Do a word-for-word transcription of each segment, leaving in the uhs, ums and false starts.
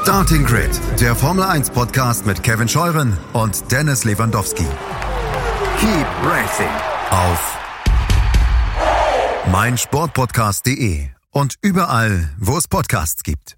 Starting Grid, der Formel eins Podcast mit Kevin Scheuren und Dennis Lewandowski. Keep racing auf meinsportpodcast punkt de und überall, wo es Podcasts gibt.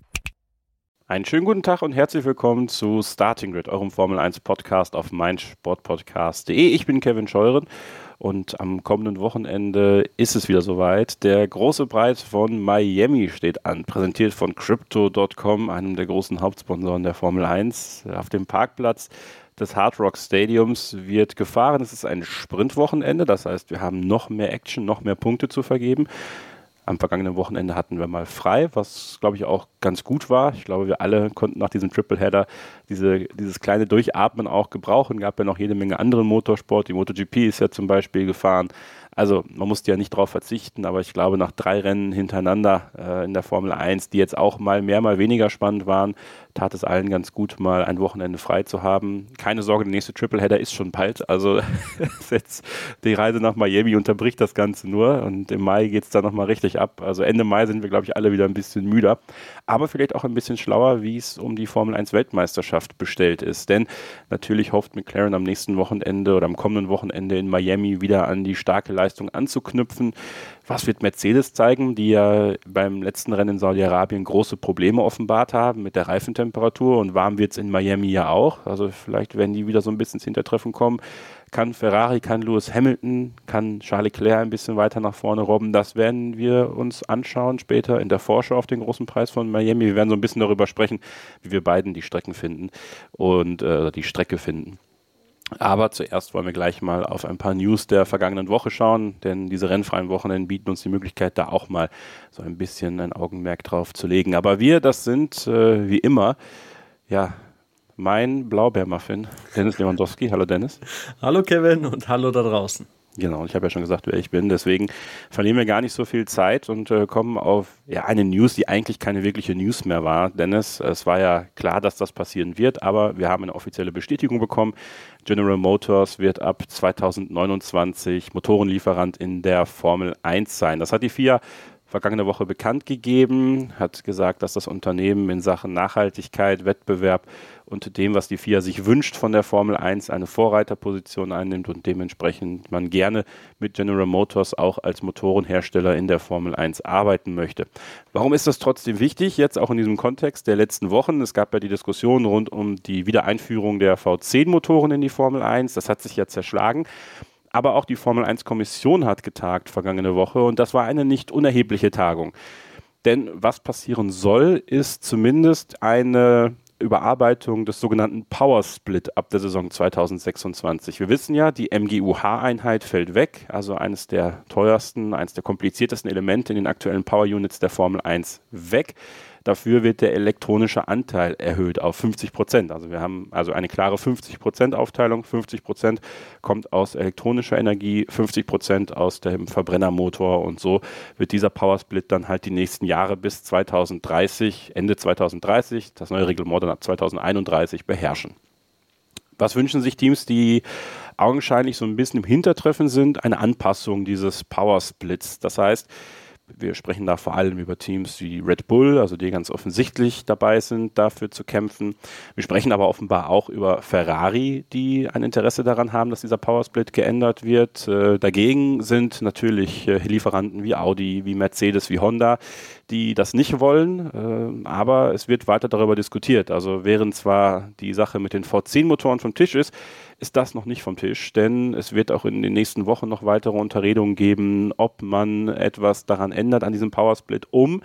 Einen schönen guten Tag und herzlich willkommen zu Starting Grid, eurem Formel eins Podcast auf meinsportpodcast punkt de. Ich bin Kevin Scheuren und am kommenden Wochenende ist es wieder soweit. Der große Preis von Miami steht an, präsentiert von Crypto Punkt com, einem der großen Hauptsponsoren der Formel eins. Auf dem Parkplatz des Hard Rock Stadiums wird gefahren. Es ist ein Sprintwochenende, das heißt, wir haben noch mehr Action, noch mehr Punkte zu vergeben. Am vergangenen Wochenende hatten wir mal frei, was, glaube ich, auch ganz gut war. Ich glaube, wir alle konnten nach diesem Tripleheader diese, dieses kleine Durchatmen auch gebrauchen. Gab ja noch jede Menge anderen Motorsport. Die MotoGP ist ja zum Beispiel gefahren. Also man musste ja nicht darauf verzichten, aber ich glaube, nach drei Rennen hintereinander äh, in der Formel eins, die jetzt auch mal mehr, mal weniger spannend waren, tat es allen ganz gut, mal ein Wochenende frei zu haben. Keine Sorge, der nächste Tripleheader ist schon bald. Also jetzt die Reise nach Miami unterbricht das Ganze nur und im Mai geht es dann nochmal richtig ab. Also Ende Mai sind wir, glaube ich, alle wieder ein bisschen müder, aber vielleicht auch ein bisschen schlauer, wie es um die Formel eins Weltmeisterschaft bestellt ist. Denn natürlich hofft McLaren am nächsten Wochenende oder am kommenden Wochenende in Miami wieder an die starke Leistung anzuknüpfen. Was wird Mercedes zeigen, die ja beim letzten Rennen in Saudi-Arabien große Probleme offenbart haben mit der Reifentemperatur, und warm wird es in Miami ja auch. Also vielleicht werden die wieder so ein bisschen ins Hintertreffen kommen. Kann Ferrari, kann Lewis Hamilton, kann Charles Leclerc ein bisschen weiter nach vorne robben. Das werden wir uns anschauen später in der Vorschau auf den großen Preis von Miami. Wir werden so ein bisschen darüber sprechen, wie wir beiden die Strecken finden und äh, die Strecke finden. Aber zuerst wollen wir gleich mal auf ein paar News der vergangenen Woche schauen, denn diese rennfreien Wochenenden bieten uns die Möglichkeit, da auch mal so ein bisschen ein Augenmerk drauf zu legen. Aber wir, das sind äh, wie immer, ja, mein Blaubeermuffin, Dennis Lewandowski. Hallo Dennis. Hallo Kevin und hallo da draußen. Genau, ich habe ja schon gesagt, wer ich bin, deswegen verlieren wir gar nicht so viel Zeit und äh, kommen auf ja, eine News, die eigentlich keine wirkliche News mehr war. Dennis, es war ja klar, dass das passieren wird, aber wir haben eine offizielle Bestätigung bekommen. General Motors wird ab zweitausendneunundzwanzig Motorenlieferant in der Formel eins sein. Das hat die F I A vergangene Woche bekannt gegeben, hat gesagt, dass das Unternehmen in Sachen Nachhaltigkeit, Wettbewerb und dem, was die F I A sich wünscht von der Formel eins, eine Vorreiterposition einnimmt und dementsprechend man gerne mit General Motors auch als Motorenhersteller in der Formel eins arbeiten möchte. Warum ist das trotzdem wichtig, jetzt auch in diesem Kontext der letzten Wochen? Es gab ja die Diskussion rund um die Wiedereinführung der V zehn Motoren in die Formel eins, das hat sich ja zerschlagen. Aber auch die Formel eins Kommission hat getagt vergangene Woche und das war eine nicht unerhebliche Tagung. Denn was passieren soll, ist zumindest eine Überarbeitung des sogenannten Power Split ab der Saison zweitausendsechsundzwanzig. Wir wissen ja, die M G U H-Einheit fällt weg, also eines der teuersten, eines der kompliziertesten Elemente in den aktuellen Power Units der Formel eins weg. Dafür wird der elektronische Anteil erhöht auf fünfzig Prozent. Also wir haben also eine klare fünfzig Prozent Aufteilung. fünfzig Prozent kommt aus elektronischer Energie, fünfzig Prozent aus dem Verbrennermotor, und so wird dieser Powersplit dann halt die nächsten Jahre bis zweitausenddreißig, Ende zweitausenddreißig, das neue Reglement dann ab zweitausendeinunddreißig beherrschen. Was wünschen sich Teams, die augenscheinlich so ein bisschen im Hintertreffen sind? Eine Anpassung dieses Powersplits. Das heißt, wir sprechen da vor allem über Teams wie Red Bull, also die ganz offensichtlich dabei sind, dafür zu kämpfen. Wir sprechen aber offenbar auch über Ferrari, die ein Interesse daran haben, dass dieser Powersplit geändert wird. Äh, dagegen sind natürlich äh, Lieferanten wie Audi, wie Mercedes, wie Honda, die das nicht wollen, äh, aber es wird weiter darüber diskutiert. Also während zwar die Sache mit den V zehn Motoren vom Tisch ist, ist das noch nicht vom Tisch, denn es wird auch in den nächsten Wochen noch weitere Unterredungen geben, ob man etwas daran ändert an diesem Powersplit, um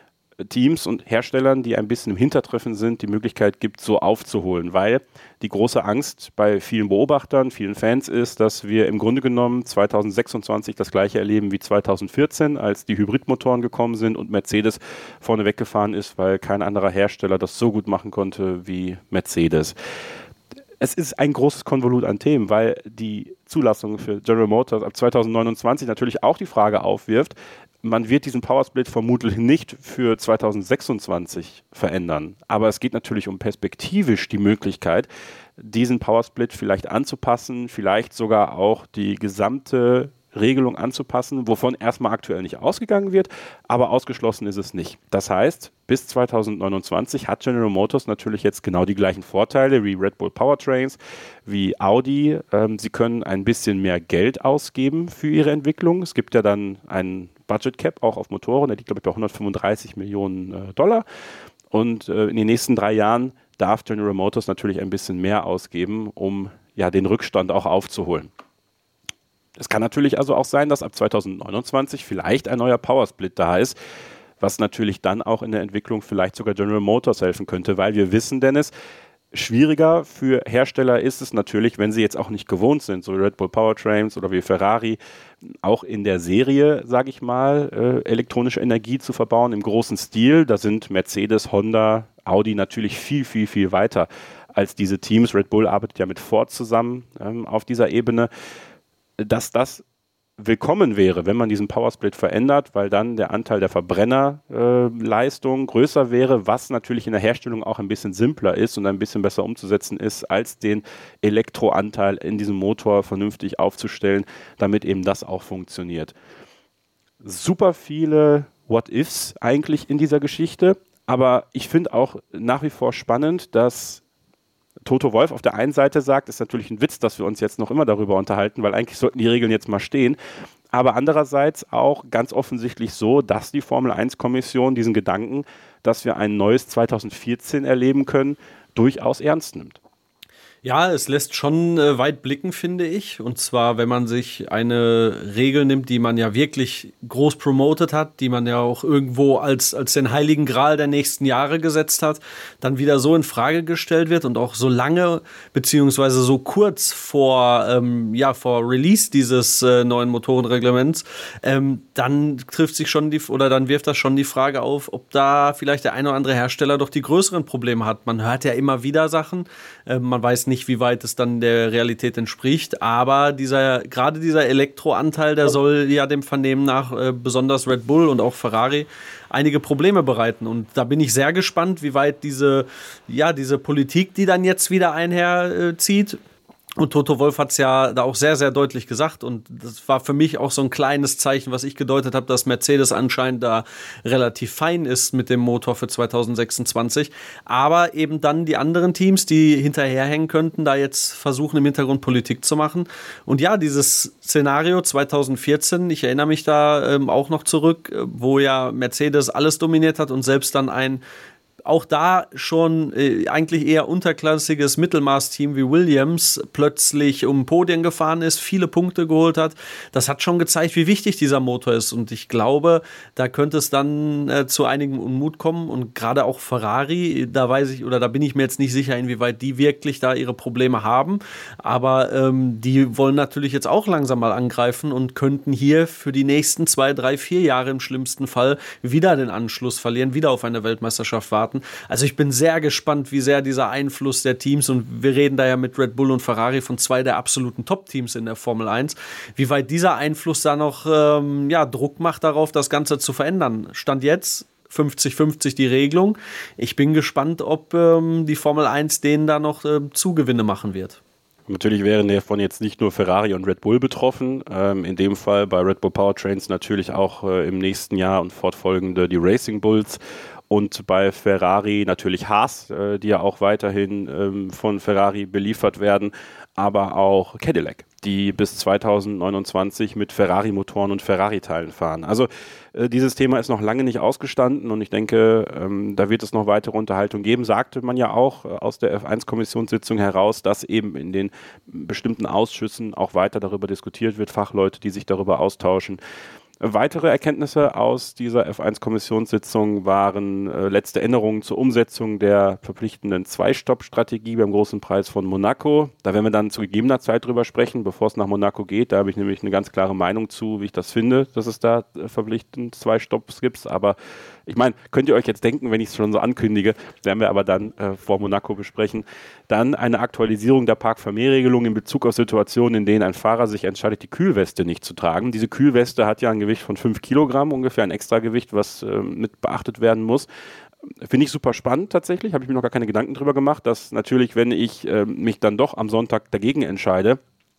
Teams und Herstellern, die ein bisschen im Hintertreffen sind, die Möglichkeit gibt, so aufzuholen, weil die große Angst bei vielen Beobachtern, vielen Fans ist, dass wir im Grunde genommen zweitausendsechsundzwanzig das gleiche erleben wie zweitausendvierzehn, als die Hybridmotoren gekommen sind und Mercedes vorne weggefahren ist, weil kein anderer Hersteller das so gut machen konnte wie Mercedes. Es ist ein großes Konvolut an Themen, weil die Zulassung für General Motors ab zweitausendneunundzwanzig natürlich auch die Frage aufwirft, man wird diesen Powersplit vermutlich nicht für zweitausendsechsundzwanzig verändern. Aber es geht natürlich um perspektivisch die Möglichkeit, diesen Powersplit vielleicht anzupassen, vielleicht sogar auch die gesamte Regelung anzupassen, wovon erstmal aktuell nicht ausgegangen wird, aber ausgeschlossen ist es nicht. Das heißt, bis zweitausendneunundzwanzig hat General Motors natürlich jetzt genau die gleichen Vorteile wie Red Bull Powertrains, wie Audi. Ähm, sie können ein bisschen mehr Geld ausgeben für ihre Entwicklung. Es gibt ja dann einen Budget Cap auch auf Motoren, der liegt glaube ich bei hundertfünfunddreißig Millionen äh, Dollar. Und äh, in den nächsten drei Jahren darf General Motors natürlich ein bisschen mehr ausgeben, um ja den Rückstand auch aufzuholen. Es kann natürlich also auch sein, dass ab zweitausendneunundzwanzig vielleicht ein neuer Powersplit da ist, was natürlich dann auch in der Entwicklung vielleicht sogar General Motors helfen könnte, weil wir wissen, Dennis, schwieriger für Hersteller ist es natürlich, wenn sie jetzt auch nicht gewohnt sind, so wie Red Bull Powertrains oder wie Ferrari, auch in der Serie, sage ich mal, äh, elektronische Energie zu verbauen im großen Stil. Da sind Mercedes, Honda, Audi natürlich viel, viel, viel weiter als diese Teams. Red Bull arbeitet ja mit Ford zusammen ähm, auf dieser Ebene. Dass das willkommen wäre, wenn man diesen Powersplit verändert, weil dann der Anteil der Verbrennerleistung äh, größer wäre, was natürlich in der Herstellung auch ein bisschen simpler ist und ein bisschen besser umzusetzen ist, als den Elektroanteil in diesem Motor vernünftig aufzustellen, damit eben das auch funktioniert. Super viele What-Ifs eigentlich in dieser Geschichte, aber ich finde auch nach wie vor spannend, dass Toto Wolff auf der einen Seite sagt, ist natürlich ein Witz, dass wir uns jetzt noch immer darüber unterhalten, weil eigentlich sollten die Regeln jetzt mal stehen. Aber andererseits auch ganz offensichtlich so, dass die Formel eins Kommission diesen Gedanken, dass wir ein neues zweitausendvierzehn erleben können, durchaus ernst nimmt. Ja, es lässt schon äh, weit blicken, finde ich. Und zwar, wenn man sich eine Regel nimmt, die man ja wirklich groß promotet hat, die man ja auch irgendwo als, als den heiligen Gral der nächsten Jahre gesetzt hat, dann wieder so in Frage gestellt wird und auch so lange, beziehungsweise so kurz vor, ähm, ja, vor Release dieses äh, neuen Motorenreglements, ähm, dann trifft sich schon die, oder dann wirft das schon die Frage auf, ob da vielleicht der ein oder andere Hersteller doch die größeren Probleme hat. Man hört ja immer wieder Sachen, äh, man weiß nicht, wie weit es dann der Realität entspricht, aber dieser, gerade dieser Elektroanteil, der soll ja dem Vernehmen nach äh, besonders Red Bull und auch Ferrari einige Probleme bereiten. Und da bin ich sehr gespannt, wie weit diese, ja, diese Politik, die dann jetzt wieder einherzieht, und Toto Wolff hat es ja da auch sehr, sehr deutlich gesagt und das war für mich auch so ein kleines Zeichen, was ich gedeutet habe, dass Mercedes anscheinend da relativ fein ist mit dem Motor für zweitausendsechsundzwanzig, aber eben dann die anderen Teams, die hinterherhängen könnten, da jetzt versuchen im Hintergrund Politik zu machen und ja, dieses Szenario zweitausendvierzehn, ich erinnere mich da ähm, auch noch zurück, wo ja Mercedes alles dominiert hat und selbst dann ein auch da schon äh, eigentlich eher unterklassiges Mittelmaß-Team wie Williams plötzlich um Podien gefahren ist, viele Punkte geholt hat. Das hat schon gezeigt, wie wichtig dieser Motor ist. Und ich glaube, da könnte es dann äh, zu einigem Unmut kommen. Und gerade auch Ferrari, da weiß ich, oder da bin ich mir jetzt nicht sicher, inwieweit die wirklich da ihre Probleme haben. Aber ähm, die wollen natürlich jetzt auch langsam mal angreifen und könnten hier für die nächsten zwei, drei, vier Jahre im schlimmsten Fall wieder den Anschluss verlieren, wieder auf eine Weltmeisterschaft warten. Also ich bin sehr gespannt, wie sehr dieser Einfluss der Teams, und wir reden da ja mit Red Bull und Ferrari von zwei der absoluten Top-Teams in der Formel eins, wie weit dieser Einfluss da noch ähm, ja, Druck macht darauf, das Ganze zu verändern. Stand jetzt fünfzig fünfzig die Regelung. Ich bin gespannt, ob ähm, die Formel eins denen da noch äh, Zugewinne machen wird. Natürlich wären davon jetzt nicht nur Ferrari und Red Bull betroffen, ähm, in dem Fall bei Red Bull Powertrains natürlich auch äh, im nächsten Jahr und fortfolgende die Racing Bulls. Und bei Ferrari natürlich Haas, äh, die ja auch weiterhin ähm, von Ferrari beliefert werden, aber auch Cadillac, die bis zweitausendneunundzwanzig mit Ferrari-Motoren und Ferrari-Teilen fahren. Also äh, dieses Thema ist noch lange nicht ausgestanden und ich denke, ähm, da wird es noch weitere Unterhaltung geben. Sagte man ja auch äh, aus der F eins Kommissionssitzung heraus, dass eben in den bestimmten Ausschüssen auch weiter darüber diskutiert wird, Fachleute, die sich darüber austauschen. Weitere Erkenntnisse aus dieser F eins Kommissionssitzung waren äh, letzte Änderungen zur Umsetzung der verpflichtenden Zwei-Stopp-Strategie beim Großen Preis von Monaco. Da werden wir dann zu gegebener Zeit drüber sprechen, bevor es nach Monaco geht. Da habe ich nämlich eine ganz klare Meinung zu, wie ich das finde, dass es da äh, verpflichtend zwei Stopps gibt. Aber ich meine, könnt ihr euch jetzt denken, wenn ich es schon so ankündige, werden wir aber dann äh, vor Monaco besprechen. Dann eine Aktualisierung der Park-Vermehr-Regelung in Bezug auf Situationen, in denen ein Fahrer sich entscheidet, die Kühlweste nicht zu tragen. Diese Kühlweste hat ja ein Gewicht von fünf Kilogramm, ungefähr ein Extragewicht, was äh, mit beachtet werden muss. Finde ich super spannend tatsächlich, habe ich mir noch gar keine Gedanken drüber gemacht, dass natürlich, wenn ich äh, mich dann doch am Sonntag dagegen entscheide,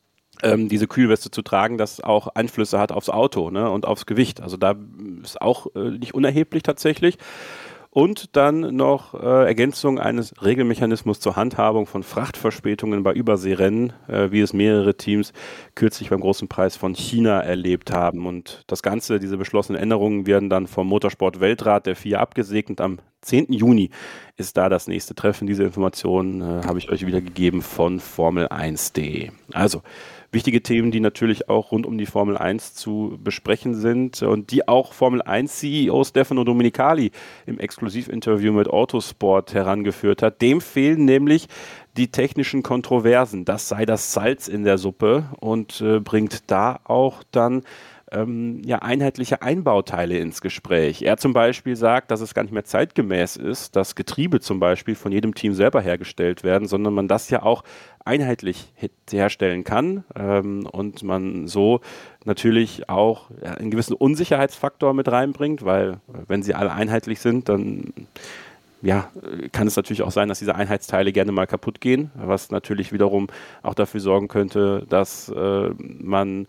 ähm, diese Kühlweste zu tragen, das auch Einflüsse hat aufs Auto, ne, und aufs Gewicht. Also da ist auch äh, nicht unerheblich tatsächlich. Und dann noch äh, Ergänzung eines Regelmechanismus zur Handhabung von Frachtverspätungen bei Überseerennen, äh, wie es mehrere Teams kürzlich beim Großen Preis von China erlebt haben. Und das Ganze, diese beschlossenen Änderungen, werden dann vom Motorsport-Weltrat der F I A abgesegnet. Am zehnten Juni ist da das nächste Treffen. Diese Informationen äh, habe ich euch wiedergegeben von Formel eins punkt de. Also wichtige Themen, die natürlich auch rund um die Formel eins zu besprechen sind und die auch Formel eins C E O Stefano Domenicali im Exklusivinterview mit Autosport herangeführt hat. Dem fehlen nämlich die technischen Kontroversen. Das sei das Salz in der Suppe und äh, bringt da auch dann ähm, ja, einheitliche Einbauteile ins Gespräch. Er zum Beispiel sagt, dass es gar nicht mehr zeitgemäß ist, dass Getriebe zum Beispiel von jedem Team selber hergestellt werden, sondern man das ja auch einheitlich herstellen kann ähm, und man so natürlich auch ja, einen gewissen Unsicherheitsfaktor mit reinbringt, weil wenn sie alle einheitlich sind, dann ja, kann es natürlich auch sein, dass diese Einheitsteile gerne mal kaputt gehen, was natürlich wiederum auch dafür sorgen könnte, dass äh, man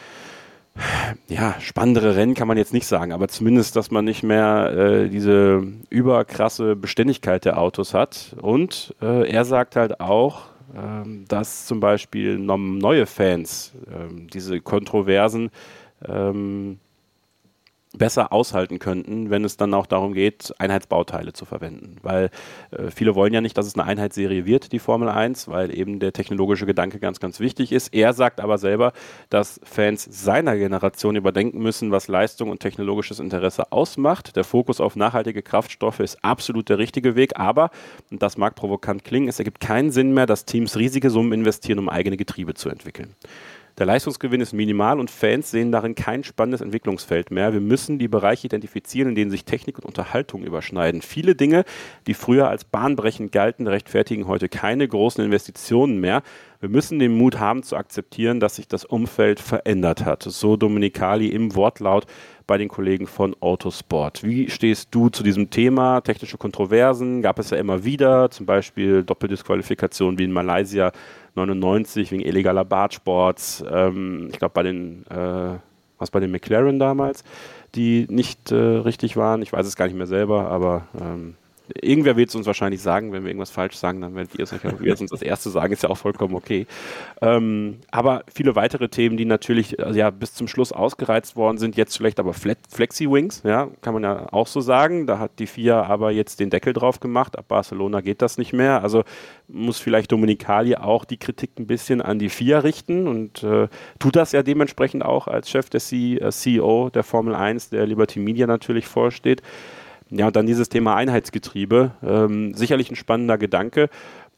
ja, spannendere Rennen kann man jetzt nicht sagen, aber zumindest, dass man nicht mehr äh, diese überkrasse Beständigkeit der Autos hat. Und äh, er sagt halt auch, ähm, dass zum Beispiel neue Fans ähm, diese Kontroversen ähm, besser aushalten könnten, wenn es dann auch darum geht, Einheitsbauteile zu verwenden. Weil äh, viele wollen ja nicht, dass es eine Einheitsserie wird, die Formel eins, weil eben der technologische Gedanke ganz, ganz wichtig ist. Er sagt aber selber, dass Fans seiner Generation überdenken müssen, was Leistung und technologisches Interesse ausmacht. Der Fokus auf nachhaltige Kraftstoffe ist absolut der richtige Weg, aber, und das mag provokant klingen, es ergibt keinen Sinn mehr, dass Teams riesige Summen investieren, um eigene Getriebe zu entwickeln. Der Leistungsgewinn ist minimal und Fans sehen darin kein spannendes Entwicklungsfeld mehr. Wir müssen die Bereiche identifizieren, in denen sich Technik und Unterhaltung überschneiden. Viele Dinge, die früher als bahnbrechend galten, rechtfertigen heute keine großen Investitionen mehr. Wir müssen den Mut haben zu akzeptieren, dass sich das Umfeld verändert hat. So Domenicali im Wortlaut bei den Kollegen von Autosport. Wie stehst du zu diesem Thema? Technische Kontroversen gab es ja immer wieder, zum Beispiel Doppeldisqualifikation wie in Malaysia neunundneunzig wegen illegaler Bartsports. Ähm, ich glaube bei den, äh, was bei den McLaren damals, die nicht äh, richtig waren. Ich weiß es gar nicht mehr selber, aber ähm, irgendwer wird es uns wahrscheinlich sagen, wenn wir irgendwas falsch sagen, dann werdet ihr es, wir es uns das Erste sagen, ist ja auch vollkommen okay. Ähm, aber viele weitere Themen, die natürlich also ja, bis zum Schluss ausgereizt worden sind, jetzt vielleicht aber Fle- Flexi-Wings, ja, kann man ja auch so sagen. Da hat die F I A aber jetzt den Deckel drauf gemacht. Ab Barcelona geht das nicht mehr. Also muss vielleicht Domenicali auch die Kritik ein bisschen an die F I A richten und äh, tut das ja dementsprechend auch als Chef der C- äh, C E O der Formel eins, der Liberty Media natürlich vorsteht. Ja, und dann dieses Thema Einheitsgetriebe. Ähm, sicherlich ein spannender Gedanke,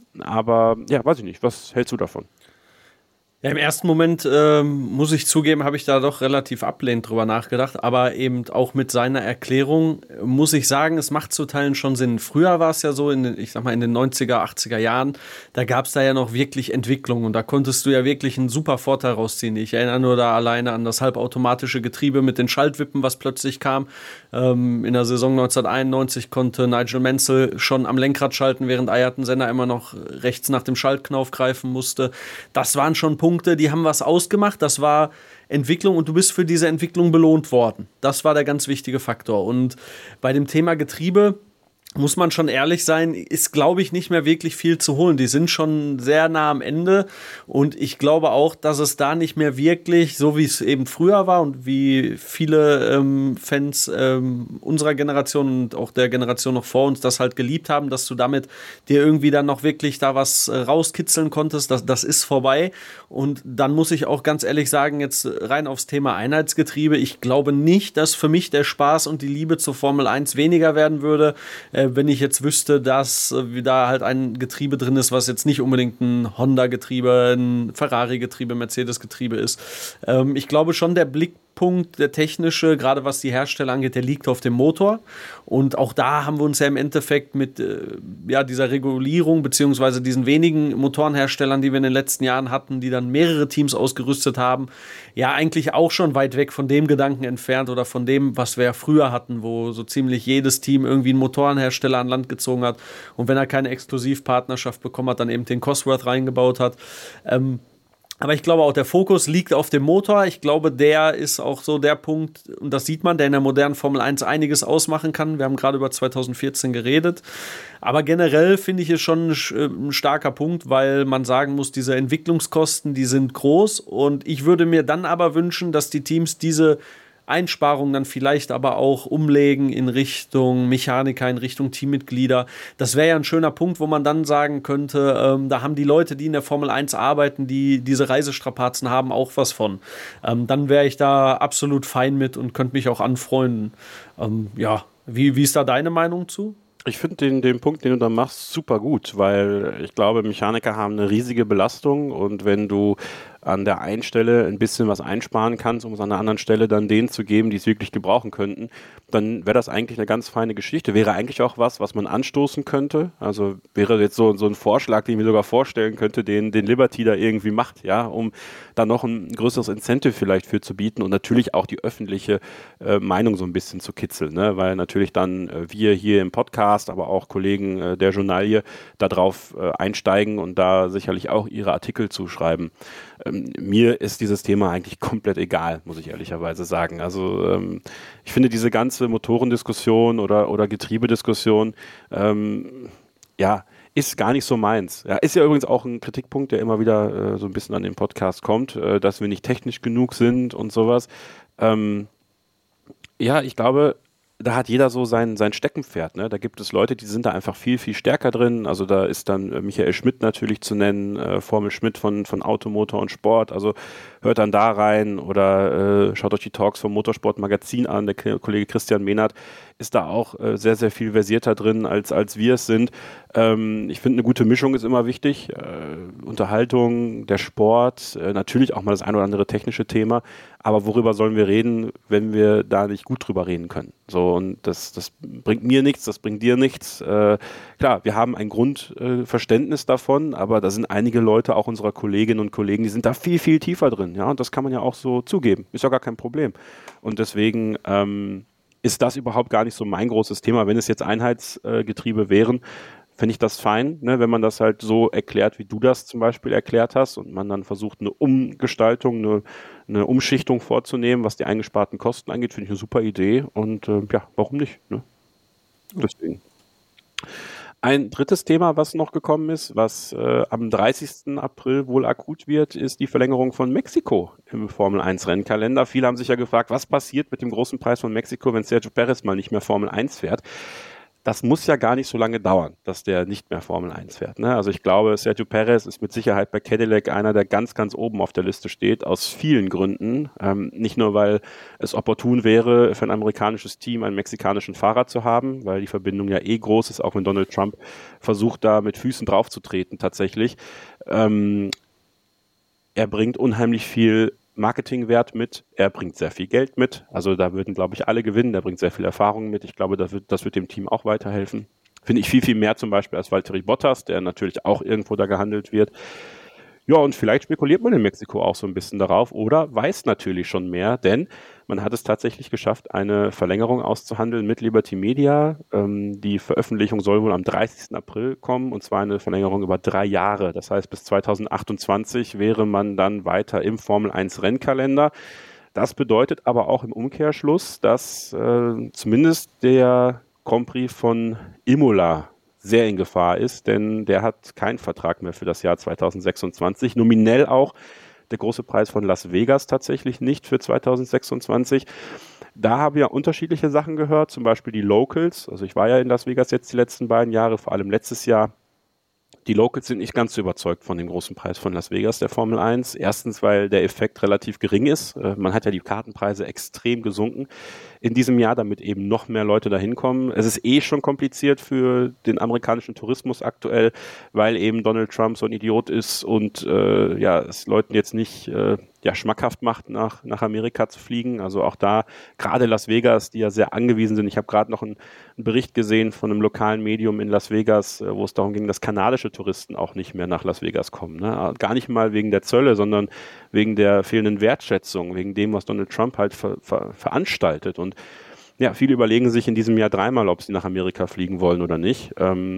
aber ja, weiß ich nicht. Was hältst du davon? Ja, im ersten Moment, ähm, muss ich zugeben, habe ich da doch relativ ablehnend drüber nachgedacht, aber eben auch mit seiner Erklärung muss ich sagen, es macht zu Teilen schon Sinn. Früher war es ja so, in den, ich sag mal in den neunziger, achtziger Jahren, da gab es da ja noch wirklich Entwicklung und da konntest du ja wirklich einen super Vorteil rausziehen. Ich erinnere nur da alleine an das halbautomatische Getriebe mit den Schaltwippen, was plötzlich kam. Ähm, in der Saison neunzehnhunderteinundneunzig konnte Nigel Mansell schon am Lenkrad schalten, während Ayrton Senna immer noch rechts nach dem Schaltknauf greifen musste. Das waren schon Punkte, die haben was ausgemacht, das war Entwicklung und du bist für diese Entwicklung belohnt worden. Das war der ganz wichtige Faktor. Und bei dem Thema Getriebe muss man schon ehrlich sein, ist, glaube ich, nicht mehr wirklich viel zu holen. Die sind schon sehr nah am Ende und ich glaube auch, dass es da nicht mehr wirklich, so wie es eben früher war und wie viele ähm, Fans ähm, unserer Generation und auch der Generation noch vor uns das halt geliebt haben, dass du damit dir irgendwie dann noch wirklich da was äh, rauskitzeln konntest, das, das ist vorbei. Und dann muss ich auch ganz ehrlich sagen, jetzt rein aufs Thema Einheitsgetriebe, ich glaube nicht, dass für mich der Spaß und die Liebe zur Formel eins weniger werden würde, wenn ich jetzt wüsste, dass äh, da halt ein Getriebe drin ist, was jetzt nicht unbedingt ein Honda-Getriebe, ein Ferrari-Getriebe, Mercedes-Getriebe ist. Ähm, ich glaube schon, der Blickpunkt, der technische, gerade was die Hersteller angeht, der liegt auf dem Motor. Und auch da haben wir uns ja im Endeffekt mit äh, ja, dieser Regulierung beziehungsweise diesen wenigen Motorenherstellern, die wir in den letzten Jahren hatten, die dann mehrere Teams ausgerüstet haben, ja eigentlich auch schon weit weg von dem Gedanken entfernt oder von dem, was wir ja früher hatten, wo so ziemlich jedes Team irgendwie einen Motorenhersteller an Land gezogen hat und wenn er keine Exklusivpartnerschaft bekommen hat, dann eben den Cosworth reingebaut hat. Ähm, Aber ich glaube auch, der Fokus liegt auf dem Motor. Ich glaube, der ist auch so der Punkt, und das sieht man, der in der modernen Formel eins einiges ausmachen kann. Wir haben gerade über zwanzig vierzehn geredet. Aber generell finde ich es schon ein starker Punkt, weil man sagen muss, diese Entwicklungskosten, die sind groß. Und ich würde mir dann aber wünschen, dass die Teams diese Einsparungen dann vielleicht aber auch umlegen in Richtung Mechaniker, in Richtung Teammitglieder. Das wäre ja ein schöner Punkt, wo man dann sagen könnte, ähm, da haben die Leute, die in der Formel eins arbeiten, die diese Reisestrapazen haben, auch was von. Ähm, dann wäre ich da absolut fein mit und könnte mich auch anfreunden. Ähm, ja, wie, wie ist da deine Meinung zu? Ich finde den, den Punkt, den du da machst, super gut, weil ich glaube, Mechaniker haben eine riesige Belastung und wenn du an der einen Stelle ein bisschen was einsparen kannst, um es an der anderen Stelle dann denen zu geben, die es wirklich gebrauchen könnten, dann wäre das eigentlich eine ganz feine Geschichte. Wäre eigentlich auch was, was man anstoßen könnte. Also wäre jetzt so, so ein Vorschlag, den ich mir sogar vorstellen könnte, den, den Liberty da irgendwie macht, ja, um da noch ein größeres Incentive vielleicht für zu bieten und natürlich auch die öffentliche äh, Meinung so ein bisschen zu kitzeln, ne? Weil natürlich dann äh, wir hier im Podcast, aber auch Kollegen äh, der Journalie darauf äh, einsteigen und da sicherlich auch ihre Artikel zuschreiben. Ähm, mir ist dieses Thema eigentlich komplett egal, muss ich ehrlicherweise sagen. Also ähm, ich finde diese ganze Motorendiskussion oder, oder Getriebediskussion, ähm, ja, ist gar nicht so meins. Ja, ist ja übrigens auch ein Kritikpunkt, der immer wieder äh, so ein bisschen an den Podcast kommt, äh, dass wir nicht technisch genug sind und sowas. Ähm, ja, ich glaube, da hat jeder so sein, sein Steckenpferd. Ne? Da gibt es Leute, die sind da einfach viel, viel stärker drin. Also da ist dann äh, Michael Schmidt natürlich zu nennen, äh, Formel Schmidt von, von Automotor und Sport. Also hört dann da rein oder äh, schaut euch die Talks vom Motorsport Magazin an. Der K- Kollege Christian Mehnert ist da auch äh, sehr, sehr viel versierter drin, als, als wir es sind. Ähm, ich finde, eine gute Mischung ist immer wichtig. Äh, Unterhaltung, der Sport, äh, natürlich auch mal das ein oder andere technische Thema. Aber worüber sollen wir reden, wenn wir da nicht gut drüber reden können? So, und das, das bringt mir nichts, das bringt dir nichts. Äh, klar, wir haben ein Grundverständnis äh, davon, aber da sind einige Leute, auch unserer Kolleginnen und Kollegen, die sind da viel, viel tiefer drin. Ja, und das kann man ja auch so zugeben. Ist ja gar kein Problem. Und deswegen ähm, ist das überhaupt gar nicht so mein großes Thema. Wenn es jetzt Einheitsgetriebe äh, wären, fände ich das fein, ne, wenn man das halt so erklärt, wie du das zum Beispiel erklärt hast und man dann versucht, eine Umgestaltung, eine, eine Umschichtung vorzunehmen, was die eingesparten Kosten angeht, finde ich eine super Idee und äh, ja, warum nicht? Ne? Deswegen. Ein drittes Thema, was noch gekommen ist, was äh, am dreißigsten April wohl akut wird, ist die Verlängerung von Mexiko im Formel eins Rennkalender. Viele haben sich ja gefragt, was passiert mit dem großen Preis von Mexiko, wenn Sergio Perez mal nicht mehr Formel eins fährt. Das muss ja gar nicht so lange dauern, dass der nicht mehr Formel eins fährt. Ne? Also ich glaube, Sergio Perez ist mit Sicherheit bei Cadillac einer, der ganz, ganz oben auf der Liste steht, aus vielen Gründen. Ähm, nicht nur, weil es opportun wäre, für ein amerikanisches Team einen mexikanischen Fahrer zu haben, weil die Verbindung ja eh groß ist, auch wenn Donald Trump versucht, da mit Füßen draufzutreten tatsächlich. Ähm, er bringt unheimlich viel Marketingwert mit, er bringt sehr viel Geld mit, also da würden, glaube ich, alle gewinnen, er bringt sehr viel Erfahrung mit, ich glaube, das wird, das wird dem Team auch weiterhelfen. Finde ich viel, viel mehr zum Beispiel als Valtteri Bottas, der natürlich auch irgendwo da gehandelt wird. Ja, und vielleicht spekuliert man in Mexiko auch so ein bisschen darauf oder weiß natürlich schon mehr, denn man hat es tatsächlich geschafft, eine Verlängerung auszuhandeln mit Liberty Media. Ähm, die Veröffentlichung soll wohl am dreißigsten April kommen und zwar eine Verlängerung über drei Jahre. Das heißt, bis zweitausendachtundzwanzig wäre man dann weiter im Formel eins Rennkalender. Das bedeutet aber auch im Umkehrschluss, dass äh, zumindest der Grand Prix von Imola sehr in Gefahr ist, denn der hat keinen Vertrag mehr für das Jahr zweitausendsechsundzwanzig. Nominell auch der große Preis von Las Vegas tatsächlich nicht für zweitausendsechsundzwanzig. Da haben wir unterschiedliche Sachen gehört, zum Beispiel die Locals. Also ich war ja in Las Vegas jetzt die letzten beiden Jahre, vor allem letztes Jahr. Die Locals sind nicht ganz so überzeugt von dem großen Preis von Las Vegas, der Formel eins. Erstens, weil der Effekt relativ gering ist. Man hat ja die Kartenpreise extrem gesunken in diesem Jahr, damit eben noch mehr Leute da hinkommen. Es ist eh schon kompliziert für den amerikanischen Tourismus aktuell, weil eben Donald Trump so ein Idiot ist und äh, ja, es Leuten jetzt nicht äh, ja, schmackhaft macht, nach, nach Amerika zu fliegen. Also auch da, gerade Las Vegas, die ja sehr angewiesen sind. Ich habe gerade noch einen, einen Bericht gesehen von einem lokalen Medium in Las Vegas, wo es darum ging, dass kanadische Touristen auch nicht mehr nach Las Vegas kommen. Ne? Gar nicht mal wegen der Zölle, sondern wegen der fehlenden Wertschätzung, wegen dem, was Donald Trump halt ver, ver, veranstaltet. Und ja, viele überlegen sich in diesem Jahr dreimal, ob sie nach Amerika fliegen wollen oder nicht. Ähm,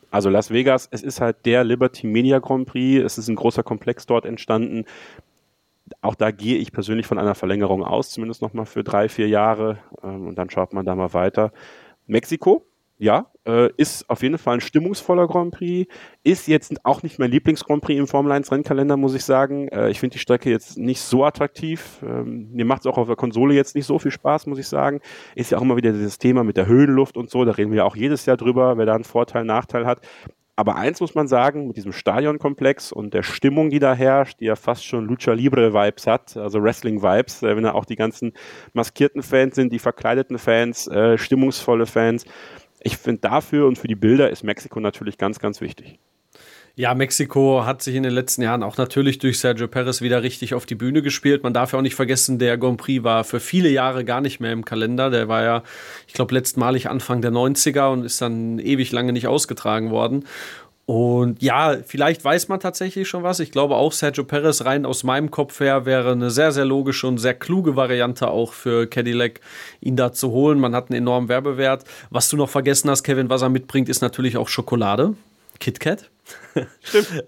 Also Las Vegas, es ist halt der Liberty Media Grand Prix, es ist ein großer Komplex dort entstanden. Auch da gehe ich persönlich von einer Verlängerung aus, zumindest nochmal für drei, vier Jahre ähm, und dann schaut man da mal weiter. Mexiko, ja, äh, ist auf jeden Fall ein stimmungsvoller Grand Prix, ist jetzt auch nicht mein Lieblings-Grand Prix im Formel eins Rennkalender, muss ich sagen. Äh, ich finde die Strecke jetzt nicht so attraktiv. Ähm, mir macht es auch auf der Konsole jetzt nicht so viel Spaß, muss ich sagen. Ist ja auch immer wieder dieses Thema mit der Höhenluft und so, da reden wir ja auch jedes Jahr drüber, wer da einen Vorteil, Nachteil hat. Aber eins muss man sagen, mit diesem Stadionkomplex und der Stimmung, die da herrscht, die ja fast schon Lucha Libre-Vibes hat, also Wrestling-Vibes, äh, wenn da auch die ganzen maskierten Fans sind, die verkleideten Fans, äh, stimmungsvolle Fans. Ich finde, dafür und für die Bilder ist Mexiko natürlich ganz, ganz wichtig. Ja, Mexiko hat sich in den letzten Jahren auch natürlich durch Sergio Perez wieder richtig auf die Bühne gespielt. Man darf ja auch nicht vergessen, der Grand Prix war für viele Jahre gar nicht mehr im Kalender. Der war ja, ich glaube, letztmalig Anfang der neunziger und ist dann ewig lange nicht ausgetragen worden. Und ja, vielleicht weiß man tatsächlich schon was. Ich glaube auch, Sergio Perez rein aus meinem Kopf her wäre eine sehr, sehr logische und sehr kluge Variante auch für Cadillac, ihn da zu holen. Man hat einen enormen Werbewert. Was du noch vergessen hast, Kevin, was er mitbringt, ist natürlich auch Schokolade. KitKat. Stimmt.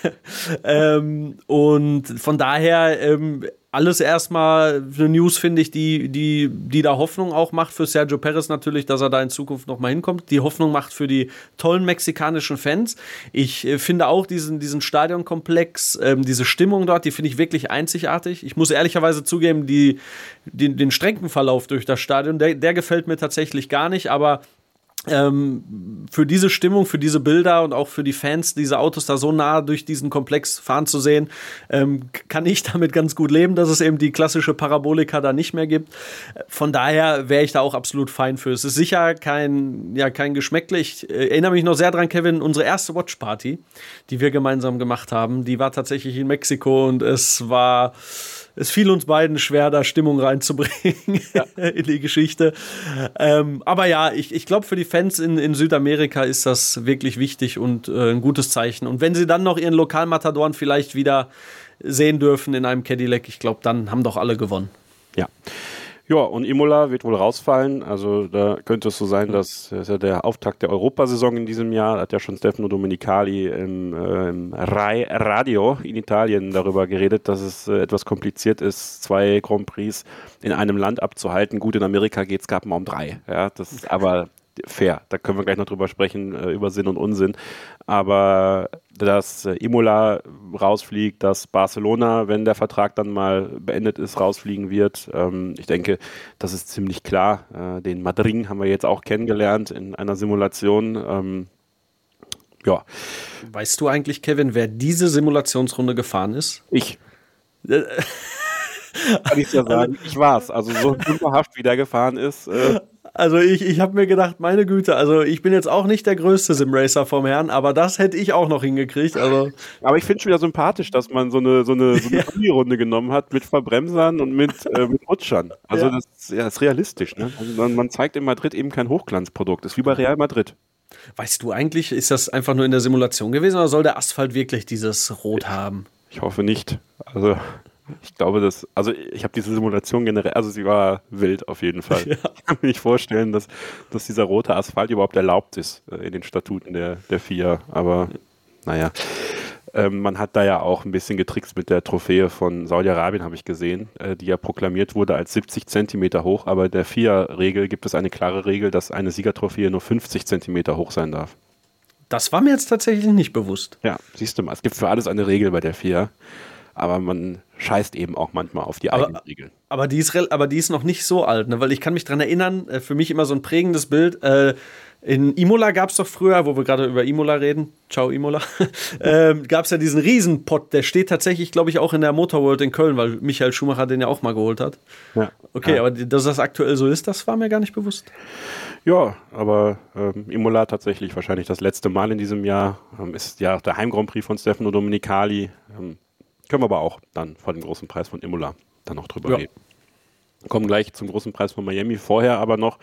ähm, und von daher ähm, alles erstmal eine News, finde ich, die, die, die da Hoffnung auch macht für Sergio Perez natürlich, dass er da in Zukunft nochmal hinkommt. Die Hoffnung macht für die tollen mexikanischen Fans. Ich äh, finde auch diesen, diesen Stadionkomplex, ähm, diese Stimmung dort, die finde ich wirklich einzigartig. Ich muss ehrlicherweise zugeben, die, die, den Streckenverlauf durch das Stadion, der, der gefällt mir tatsächlich gar nicht, aber Ähm, für diese Stimmung, für diese Bilder und auch für die Fans, diese Autos da so nah durch diesen Komplex fahren zu sehen, ähm, kann ich damit ganz gut leben, dass es eben die klassische Parabolika da nicht mehr gibt. Von daher wäre ich da auch absolut fein für. Es ist sicher kein, ja, kein Geschmäckle. Ich äh, erinnere mich noch sehr dran, Kevin, unsere erste Watchparty, die wir gemeinsam gemacht haben, die war tatsächlich in Mexiko und es war... Es fiel uns beiden schwer, da Stimmung reinzubringen ja. in die Geschichte. Ähm, aber ja, ich, ich glaube, für die Fans in, in Südamerika ist das wirklich wichtig und äh, ein gutes Zeichen. Und wenn sie dann noch ihren Lokalmatadoren vielleicht wieder sehen dürfen in einem Cadillac, ich glaube, dann haben doch alle gewonnen. Ja. Ja, und Imola wird wohl rausfallen. Also da könnte es so sein, dass das ist ja der Auftakt der Europasaison in diesem Jahr. Hat ja schon Stefano Domenicali im, äh, im Rai Radio in Italien darüber geredet, dass es äh, etwas kompliziert ist, zwei Grand Prix in einem Land abzuhalten. Gut, in Amerika geht es gerade mal um drei. Ja, das ist aber fair. Da können wir gleich noch drüber sprechen, äh, über Sinn und Unsinn. Aber dass äh, Imola rausfliegt, dass Barcelona, wenn der Vertrag dann mal beendet ist, rausfliegen wird. Ähm, ich denke, das ist ziemlich klar. Äh, den Madrid haben wir jetzt auch kennengelernt in einer Simulation. Ähm, ja. Weißt du eigentlich, Kevin, wer diese Simulationsrunde gefahren ist? Ich. Kann ich ja sagen, ich war's. Also so dummerhaft, wie der gefahren ist. Äh, Also ich, ich habe mir gedacht, meine Güte, also ich bin jetzt auch nicht der größte Simracer vom Herrn, aber das hätte ich auch noch hingekriegt. Also. Aber ich finde es schon wieder sympathisch, dass man so eine, so eine, so eine ja. Runde genommen hat mit Verbremsern und mit, äh, mit Rutschern. Also ja. das ja, ist realistisch. Ne? Also man, man zeigt in Madrid eben kein Hochglanzprodukt. Das ist wie bei Real Madrid. Weißt du eigentlich, ist das einfach nur in der Simulation gewesen oder soll der Asphalt wirklich dieses Rot haben? Ich hoffe nicht. Also... Ich glaube, dass, also ich habe diese Simulation generell, also sie war wild auf jeden Fall. Ja. Ich kann mir nicht vorstellen, dass, dass dieser rote Asphalt überhaupt erlaubt ist äh, in den Statuten der, der F I A, aber naja. Ähm, man hat da ja auch ein bisschen getrickst mit der Trophäe von Saudi-Arabien, habe ich gesehen, äh, die ja proklamiert wurde als siebzig Zentimeter hoch, aber in der F I A-Regel gibt es eine klare Regel, dass eine Siegertrophäe nur fünfzig Zentimeter hoch sein darf. Das war mir jetzt tatsächlich nicht bewusst. Ja, siehst du mal, es gibt für alles eine Regel bei der F I A. Aber man scheißt eben auch manchmal auf die eigenen aber, Regeln. Aber die, ist, aber die ist noch nicht so alt, ne? Weil ich kann mich daran erinnern, für mich immer so ein prägendes Bild. Äh, in Imola gab es doch früher, wo wir gerade über Imola reden, ciao Imola, äh, gab es ja diesen Riesenpott, der steht tatsächlich, glaube ich, auch in der Motorworld in Köln, weil Michael Schumacher den ja auch mal geholt hat. Ja. Okay, ja. Aber dass das aktuell so ist, das war mir gar nicht bewusst. Ja, aber ähm, Imola tatsächlich wahrscheinlich das letzte Mal in diesem Jahr. Ähm, ist ja der Heim-Grand Prix von Stefano Domenicali. Ähm, Können wir aber auch dann vor dem großen Preis von Imola dann noch drüber ja. reden. Wir kommen gleich zum großen Preis von Miami. Vorher aber noch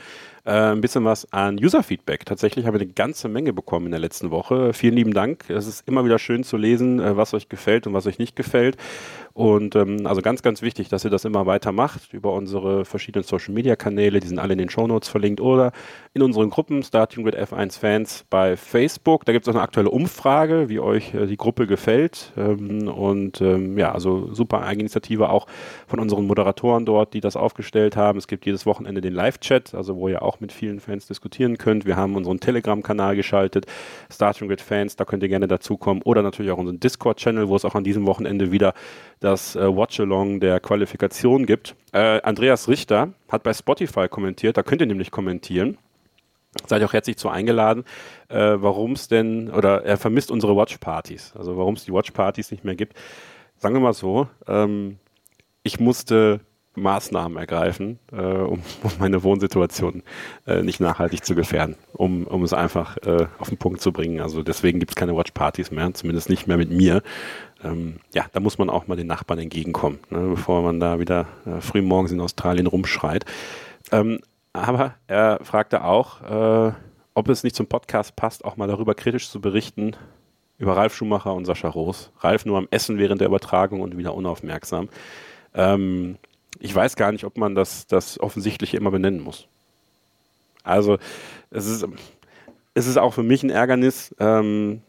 äh, ein bisschen was an User-Feedback. Tatsächlich haben wir eine ganze Menge bekommen in der letzten Woche. Vielen lieben Dank. Es ist immer wieder schön zu lesen, äh, was euch gefällt und was euch nicht gefällt. Und ähm, also ganz, ganz wichtig, dass ihr das immer weiter macht über unsere verschiedenen Social-Media-Kanäle. Die sind alle in den Shownotes verlinkt oder in unseren Gruppen Starting with F eins Fans bei Facebook. Da gibt es auch eine aktuelle Umfrage, wie euch äh, die Gruppe gefällt. Ähm, und ähm, ja, also super Eigeninitiative auch von unseren Moderatoren dort, die das aufgestellt haben. Es gibt jedes Wochenende den Live-Chat, also wo ihr auch mit vielen Fans diskutieren könnt. Wir haben unseren Telegram-Kanal geschaltet, Starting with Fans, da könnt ihr gerne dazukommen. Oder natürlich auch unseren Discord-Channel, wo es auch an diesem Wochenende wieder das äh, Watch-Along der Qualifikation gibt. Äh, Andreas Richter hat bei Spotify kommentiert, da könnt ihr nämlich kommentieren. Seid auch herzlich zu eingeladen, äh, warum es denn, oder er vermisst unsere Watch-Partys, also warum es die Watch-Partys nicht mehr gibt. Sagen wir mal so, ähm, ich musste Maßnahmen ergreifen, äh, um, um meine Wohnsituation äh, nicht nachhaltig zu gefährden, um, um es einfach äh, auf den Punkt zu bringen. Also deswegen gibt es keine Watch-Partys mehr, zumindest nicht mehr mit mir. Ähm, ja, da muss man auch mal den Nachbarn entgegenkommen, ne, bevor man da wieder äh, früh morgens in Australien rumschreit. Ähm, aber er fragte auch, äh, ob es nicht zum Podcast passt, auch mal darüber kritisch zu berichten, über Ralf Schumacher und Sascha Roos. Ralf nur am Essen während der Übertragung und wieder unaufmerksam. Ähm, ich weiß gar nicht, ob man das, das Offensichtliche immer benennen muss. Also es ist, es ist auch für mich ein Ärgernis, ähm,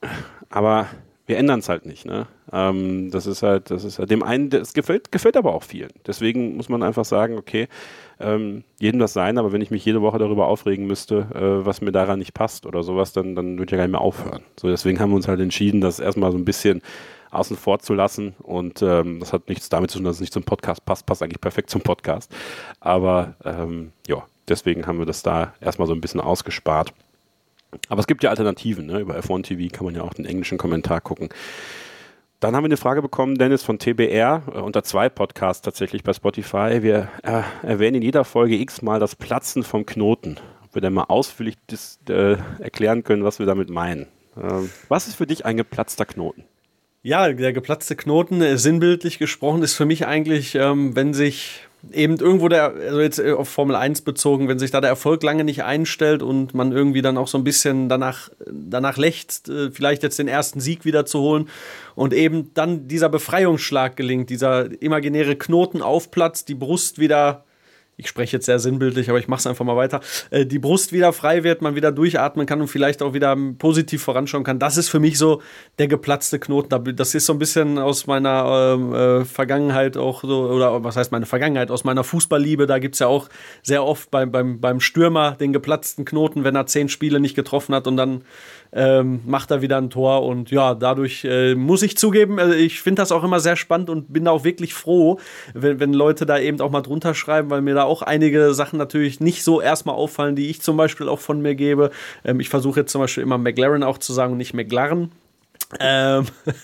aber wir ändern es halt nicht. Ne? Ähm, das ist halt, das ist halt dem einen, es gefällt, gefällt aber auch vielen. Deswegen muss man einfach sagen, okay, ähm, jedem das sein, aber wenn ich mich jede Woche darüber aufregen müsste, äh, was mir daran nicht passt oder sowas, dann, dann würde ich ja gar nicht mehr aufhören. So, deswegen haben wir uns halt entschieden, das erstmal so ein bisschen außen vor zu lassen und ähm, das hat nichts damit zu tun, dass es nicht zum Podcast passt, passt eigentlich perfekt zum Podcast. Aber ähm, ja, deswegen haben wir das da erstmal so ein bisschen ausgespart. Aber es gibt ja Alternativen, ne? Über F eins T V kann man ja auch den englischen Kommentar gucken. Dann haben wir eine Frage bekommen, Dennis, von T B R, äh, unter zwei Podcasts tatsächlich bei Spotify. Wir äh, erwähnen in jeder Folge x-mal das Platzen vom Knoten. Ob wir dann mal ausführlich dis, äh, erklären können, was wir damit meinen. Ähm, was ist für dich ein geplatzter Knoten? Ja, der geplatzte Knoten, äh, sinnbildlich gesprochen, ist für mich eigentlich, ähm, wenn sich eben irgendwo der, also jetzt auf Formel eins bezogen, wenn sich da der Erfolg lange nicht einstellt und man irgendwie dann auch so ein bisschen danach, danach lechzt, äh, vielleicht jetzt den ersten Sieg wieder zu holen und eben dann dieser Befreiungsschlag gelingt, dieser imaginäre Knoten aufplatzt, die Brust wieder, ich spreche jetzt sehr sinnbildlich, aber ich mache es einfach mal weiter, äh, die Brust wieder frei wird, man wieder durchatmen kann und vielleicht auch wieder positiv voranschauen kann. Das ist für mich so der geplatzte Knoten. Das ist so ein bisschen aus meiner ähm, äh, Vergangenheit auch so, oder was heißt meine Vergangenheit, aus meiner Fußballliebe. Da gibt es ja auch sehr oft beim, beim, beim Stürmer den geplatzten Knoten, wenn er zehn Spiele nicht getroffen hat und dann ähm, macht er wieder ein Tor. Und ja, dadurch äh, muss ich zugeben, äh, ich finde das auch immer sehr spannend und bin da auch wirklich froh, wenn, wenn Leute da eben auch mal drunter schreiben, weil mir da auch einige Sachen natürlich nicht so erstmal auffallen, die ich zum Beispiel auch von mir gebe. Ähm, ich versuche jetzt zum Beispiel immer McLaren auch zu sagen und nicht McLaren. Ähm,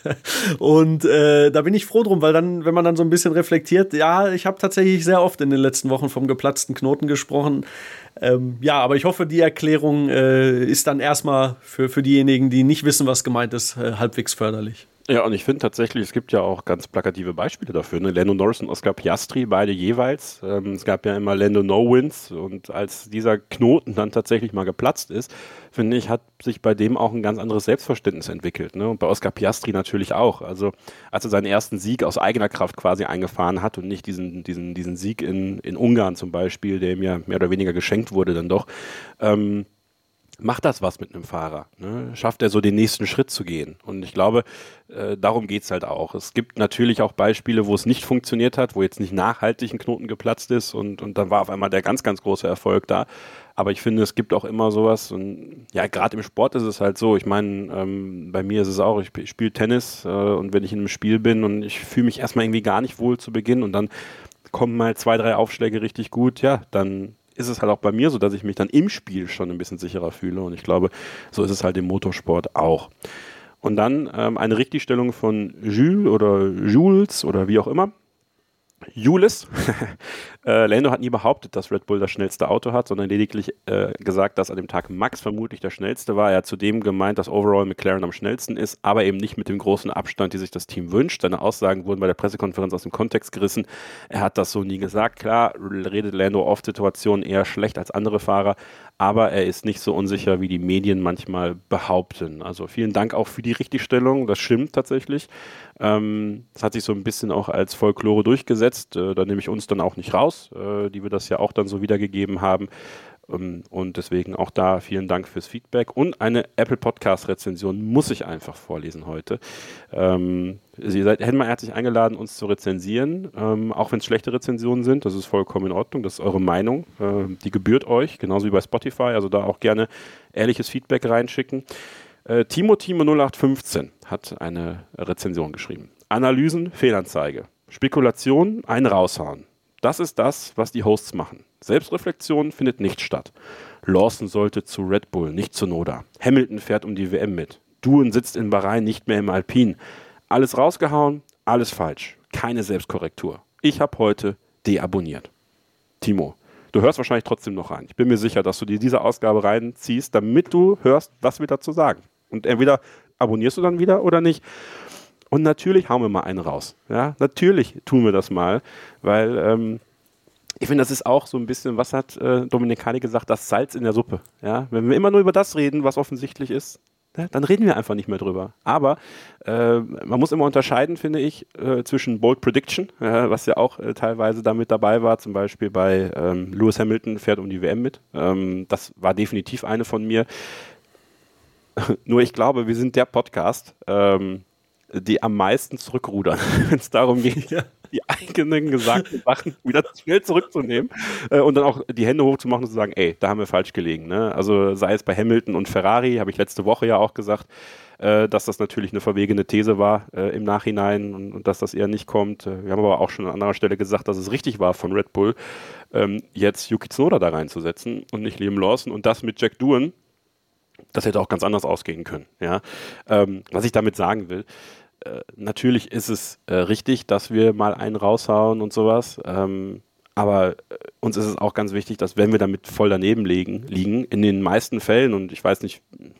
und äh, da bin ich froh drum, weil dann, wenn man dann so ein bisschen reflektiert, ja, ich habe tatsächlich sehr oft in den letzten Wochen vom geplatzten Knoten gesprochen. Ähm, ja, aber ich hoffe, die Erklärung äh, ist dann erstmal für, für diejenigen, die nicht wissen, was gemeint ist, äh, halbwegs förderlich. Ja, und ich finde tatsächlich, es gibt ja auch ganz plakative Beispiele dafür. Ne? Lando Norris und Oscar Piastri, beide jeweils. Ähm, es gab ja immer Lando No-Wins und als dieser Knoten dann tatsächlich mal geplatzt ist, finde ich, hat sich bei dem auch ein ganz anderes Selbstverständnis entwickelt. Ne? Und bei Oscar Piastri natürlich auch. Also als er seinen ersten Sieg aus eigener Kraft quasi eingefahren hat und nicht diesen, diesen, diesen Sieg in, in Ungarn zum Beispiel, der ihm ja mehr oder weniger geschenkt wurde dann doch, ähm, macht das was mit einem Fahrer? Ne? Schafft er so den nächsten Schritt zu gehen? Und ich glaube, äh, darum geht's halt auch. Es gibt natürlich auch Beispiele, wo es nicht funktioniert hat, wo jetzt nicht nachhaltig ein Knoten geplatzt ist und, und dann war auf einmal der ganz, ganz große Erfolg da. Aber ich finde, es gibt auch immer sowas und ja, gerade im Sport ist es halt so. Ich meine, ähm, bei mir ist es auch, ich, ich spiele Tennis äh, und wenn ich in einem Spiel bin und ich fühle mich erstmal irgendwie gar nicht wohl zu Beginn und dann kommen mal zwei, drei Aufschläge richtig gut, ja, dann ist es halt auch bei mir so, dass ich mich dann im Spiel schon ein bisschen sicherer fühle und ich glaube, so ist es halt im Motorsport auch. Und dann ähm, eine Richtigstellung von Jules oder Jules oder wie auch immer. Julis. äh, Lando hat nie behauptet, dass Red Bull das schnellste Auto hat, sondern lediglich äh, gesagt, dass an dem Tag Max vermutlich der schnellste war. Er hat zudem gemeint, dass overall McLaren am schnellsten ist, aber eben nicht mit dem großen Abstand, die sich das Team wünscht. Seine Aussagen wurden bei der Pressekonferenz aus dem Kontext gerissen. Er hat das so nie gesagt. Klar, redet Lando oft Situationen eher schlecht als andere Fahrer, aber er ist nicht so unsicher, wie die Medien manchmal behaupten. Also vielen Dank auch für die Richtigstellung. Das stimmt tatsächlich. Ähm, das hat sich so ein bisschen auch als Folklore durchgesetzt. Äh, da nehme ich uns dann auch nicht raus, äh, die wir das ja auch dann so wiedergegeben haben. Ähm, und deswegen auch da vielen Dank fürs Feedback. Und eine Apple Podcast Rezension muss ich einfach vorlesen heute. Ähm, Sie seid, hätten mal herzlich eingeladen, uns zu rezensieren, ähm, auch wenn es schlechte Rezensionen sind. Das ist vollkommen in Ordnung. Das ist eure Meinung. Äh, die gebührt euch, genauso wie bei Spotify. Also da auch gerne ehrliches Feedback reinschicken. Äh, Timo Timo null acht fünfzehn hat eine Rezension geschrieben. Analysen, Fehlanzeige. Spekulation, ein raushauen. Das ist das, was die Hosts machen. Selbstreflexion findet nicht statt. Lawson sollte zu Red Bull, nicht zu Noda. Hamilton fährt um die W M mit. Doohan sitzt in Bahrain, nicht mehr im Alpin. Alles rausgehauen, alles falsch. Keine Selbstkorrektur. Ich habe heute deabonniert. Timo, du hörst wahrscheinlich trotzdem noch rein. Ich bin mir sicher, dass du dir diese Ausgabe reinziehst, damit du hörst, was wir dazu sagen. Und entweder abonnierst du dann wieder oder nicht. Und natürlich hauen wir mal einen raus. Ja, natürlich tun wir das mal, weil ähm, ich finde, das ist auch so ein bisschen, was hat äh, Dominik Heinecke gesagt, das Salz in der Suppe. Ja? Wenn wir immer nur über das reden, was offensichtlich ist, ja, dann reden wir einfach nicht mehr drüber. Aber äh, man muss immer unterscheiden, finde ich, äh, zwischen Bold Prediction, äh, was ja auch äh, teilweise damit dabei war, zum Beispiel bei ähm, Lewis Hamilton fährt um die W M mit. Ähm, das war definitiv eine von mir. Nur ich glaube, wir sind der Podcast, ähm, die am meisten zurückrudern, wenn es darum geht, ja. die eigenen gesagten Sachen wieder schnell zurückzunehmen äh, und dann auch die Hände hochzumachen und zu sagen, ey, da haben wir falsch gelegen. Ne? Also sei es bei Hamilton und Ferrari, habe ich letzte Woche ja auch gesagt, äh, dass das natürlich eine verwegene These war äh, im Nachhinein und, und dass das eher nicht kommt. Äh, wir haben aber auch schon an anderer Stelle gesagt, dass es richtig war von Red Bull, ähm, jetzt Yuki Tsunoda da reinzusetzen und nicht Liam Lawson und das mit Jack Doohan. Das hätte auch ganz anders ausgehen können. Ja? Ähm, was ich damit sagen will, äh, natürlich ist es äh, richtig, dass wir mal einen raushauen und sowas, ähm, aber äh, uns ist es auch ganz wichtig, dass wenn wir damit voll daneben liegen, liegen, in den meisten Fällen, und ich weiß nicht,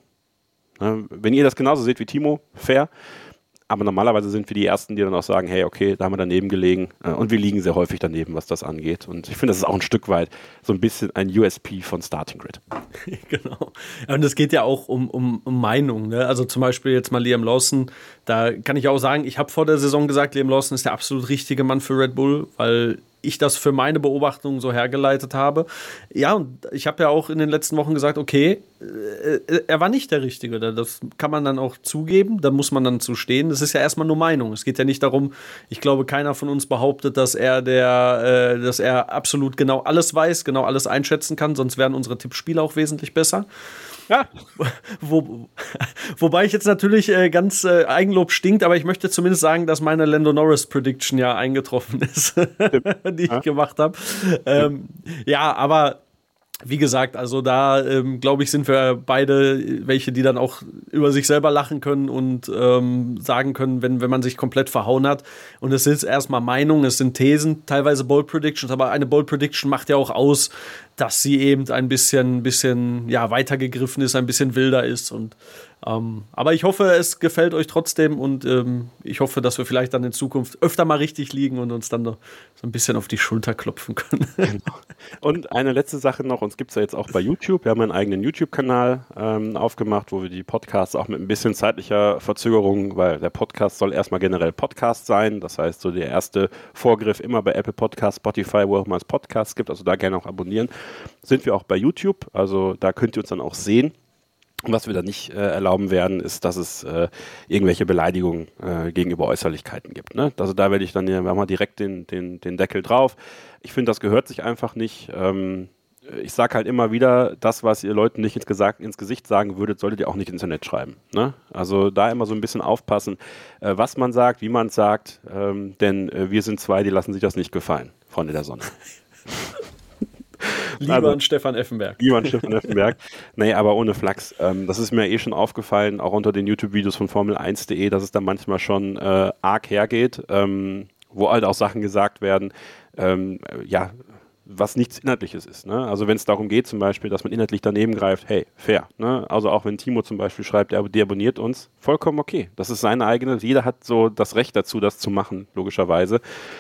ne, wenn ihr das genauso seht wie Timo, fair, aber normalerweise sind wir die Ersten, die dann auch sagen, hey, okay, da haben wir daneben gelegen äh, und wir liegen sehr häufig daneben, was das angeht. Und ich finde, das ist auch ein Stück weit so ein bisschen ein U S P von Starting Grid. Genau. Und es geht ja auch um, um, um Meinung. Ne? Also zum Beispiel jetzt mal Liam Lawson, da kann ich auch sagen, ich habe vor der Saison gesagt, Liam Lawson ist der absolut richtige Mann für Red Bull, weil ich das für meine Beobachtungen so hergeleitet habe. Ja, und ich habe ja auch in den letzten Wochen gesagt, okay, äh, er war nicht der Richtige. Das kann man dann auch zugeben, da muss man dann zu stehen. Das ist ja erstmal nur Meinung. Es geht ja nicht darum, ich glaube, keiner von uns behauptet, dass er der, äh, dass er absolut genau alles weiß, genau alles einschätzen kann, sonst wären unsere Tippspiele auch wesentlich besser. Ja. Wo, wobei ich jetzt natürlich äh, ganz äh, Eigenlob stinkt, aber ich möchte zumindest sagen, dass meine Lando Norris Prediction ja eingetroffen ist, die ich ja. gemacht habe. Ähm, ja, aber wie gesagt, also da ähm, glaube ich, sind wir beide welche, die dann auch über sich selber lachen können und ähm, sagen können, wenn, wenn man sich komplett verhauen hat. Und es ist erstmal Meinung, es sind Thesen, teilweise Bold Predictions, aber eine Bold Prediction macht ja auch aus, dass sie eben ein bisschen, bisschen ja, weitergegriffen ist, ein bisschen wilder ist. Und ähm, aber ich hoffe, es gefällt euch trotzdem und ähm, ich hoffe, dass wir vielleicht dann in Zukunft öfter mal richtig liegen und uns dann so ein bisschen auf die Schulter klopfen können. Genau. Und eine letzte Sache noch, uns gibt es ja jetzt auch bei YouTube. Wir haben einen eigenen YouTube-Kanal ähm, aufgemacht, wo wir die Podcasts auch mit ein bisschen zeitlicher Verzögerung, weil der Podcast soll erstmal generell Podcast sein. Das heißt, so der erste Vorgriff immer bei Apple Podcasts, Spotify, wo auch mal es Podcasts gibt. Also da gerne auch abonnieren. Sind wir auch bei YouTube. Also da könnt ihr uns dann auch sehen. Und was wir da nicht äh, erlauben werden, ist, dass es äh, irgendwelche Beleidigungen äh, gegenüber Äußerlichkeiten gibt. Ne? Also da werde ich dann, wir haben mal direkt den, den, den Deckel drauf. Ich finde, das gehört sich einfach nicht. Ähm, ich sage halt immer wieder, das, was ihr Leuten nicht ins, Gesag- ins Gesicht sagen würdet, solltet ihr auch nicht ins Internet schreiben. Ne? Also da immer so ein bisschen aufpassen, äh, was man sagt, wie man es sagt, ähm, denn äh, wir sind zwei, die lassen sich das nicht gefallen, Freunde der Sonne. Lieber also, an Stefan Effenberg. Lieber an Stefan Effenberg. Nee, aber ohne Flachs. Ähm, das ist mir eh schon aufgefallen, auch unter den YouTube-Videos von Formel eins punkt de, dass es da manchmal schon äh, arg hergeht. Ähm, wo halt auch Sachen gesagt werden, ähm, ja, was nichts Inhaltliches ist. Ne? Also wenn es darum geht zum Beispiel, dass man inhaltlich daneben greift, hey, fair. Ne? Also auch wenn Timo zum Beispiel schreibt, der abonniert uns, vollkommen okay. Das ist seine eigene, jeder hat so das Recht dazu, das zu machen, logischerweise.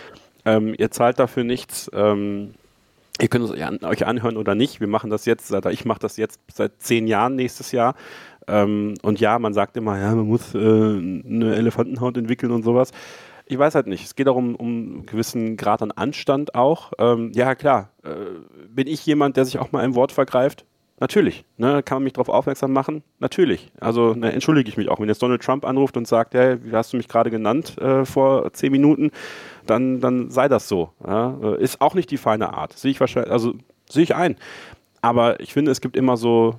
Ähm, ihr zahlt dafür nichts. Ähm, ihr könnt es euch anhören oder nicht. Wir machen das jetzt, oder ich mache das jetzt seit zehn Jahren nächstes Jahr. Ähm, und ja, man sagt immer, ja, man muss äh, eine Elefantenhaut entwickeln und sowas. Ich weiß halt nicht. Es geht auch um, um einen gewissen Grad an Anstand auch. Ähm, ja, klar. Äh, bin ich jemand, der sich auch mal im Wort vergreift? Natürlich. Ne? Kann man mich darauf aufmerksam machen? Natürlich. Also ne, entschuldige ich mich auch. Wenn jetzt Donald Trump anruft und sagt, hey, wie hast du mich gerade genannt äh, vor zehn Minuten, dann, dann sei das so. Ja? Ist auch nicht die feine Art. Sehe ich wahrscheinlich, also sehe ich ein. Aber ich finde, es gibt immer so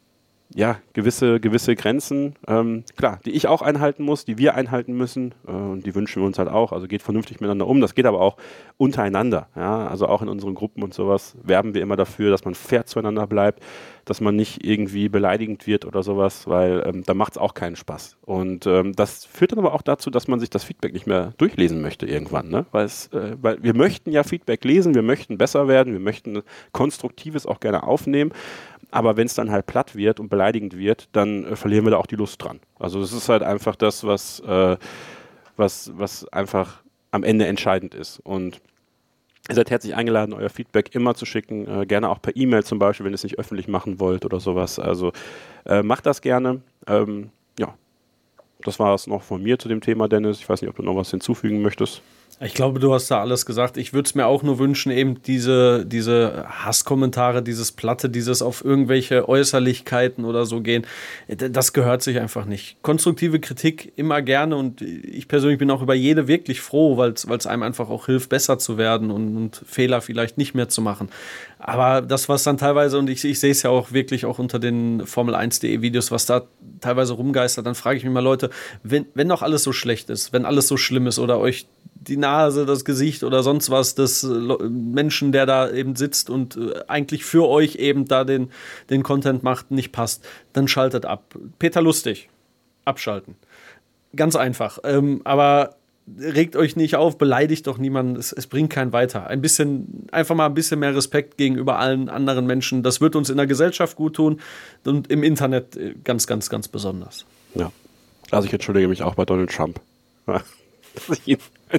ja, gewisse, gewisse Grenzen, ähm, klar, die ich auch einhalten muss, die wir einhalten müssen, äh, und die wünschen wir uns halt auch. Also geht vernünftig miteinander um. Das geht aber auch untereinander. Ja? Also auch in unseren Gruppen und sowas werben wir immer dafür, dass man fair zueinander bleibt, dass man nicht irgendwie beleidigend wird oder sowas, weil ähm, da macht es auch keinen Spaß. Und ähm, das führt dann aber auch dazu, dass man sich das Feedback nicht mehr durchlesen möchte irgendwann. Ne? Weil, es, äh, weil wir möchten ja Feedback lesen, wir möchten besser werden, wir möchten Konstruktives auch gerne aufnehmen. Aber wenn es dann halt platt wird und beleidigend wird, dann äh, verlieren wir da auch die Lust dran. Also das ist halt einfach das, was, äh, was, was einfach am Ende entscheidend ist. Und ihr seid herzlich eingeladen, euer Feedback immer zu schicken. Äh, gerne auch per E-Mail zum Beispiel, wenn ihr es nicht öffentlich machen wollt oder sowas. Also äh, macht das gerne. Ähm, ja, das war es noch von mir zu dem Thema, Dennis. Ich weiß nicht, ob du noch was hinzufügen möchtest. Ich glaube, du hast da alles gesagt. Ich würde es mir auch nur wünschen, eben diese, diese Hasskommentare, dieses Platte, dieses auf irgendwelche Äußerlichkeiten oder so gehen, das gehört sich einfach nicht. Konstruktive Kritik immer gerne und ich persönlich bin auch über jede wirklich froh, weil es einem einfach auch hilft, besser zu werden und, und Fehler vielleicht nicht mehr zu machen. Aber das, was dann teilweise, und ich, ich sehe es ja auch wirklich auch unter den Formel eins punkt de Videos, was da teilweise rumgeistert, dann frage ich mich mal, Leute, wenn, wenn doch alles so schlecht ist, wenn alles so schlimm ist oder euch die Nase, das Gesicht oder sonst was des Menschen, der da eben sitzt und eigentlich für euch eben da den, den Content macht, nicht passt, dann schaltet ab. Peter Lustig, abschalten. Ganz einfach. Ähm, aber regt euch nicht auf, beleidigt doch niemanden, es, es bringt keinen weiter. Ein bisschen, einfach mal ein bisschen mehr Respekt gegenüber allen anderen Menschen, das wird uns in der Gesellschaft gut tun und im Internet ganz, ganz, ganz besonders. Ja, also ich entschuldige mich auch bei Donald Trump. Dass ich ihn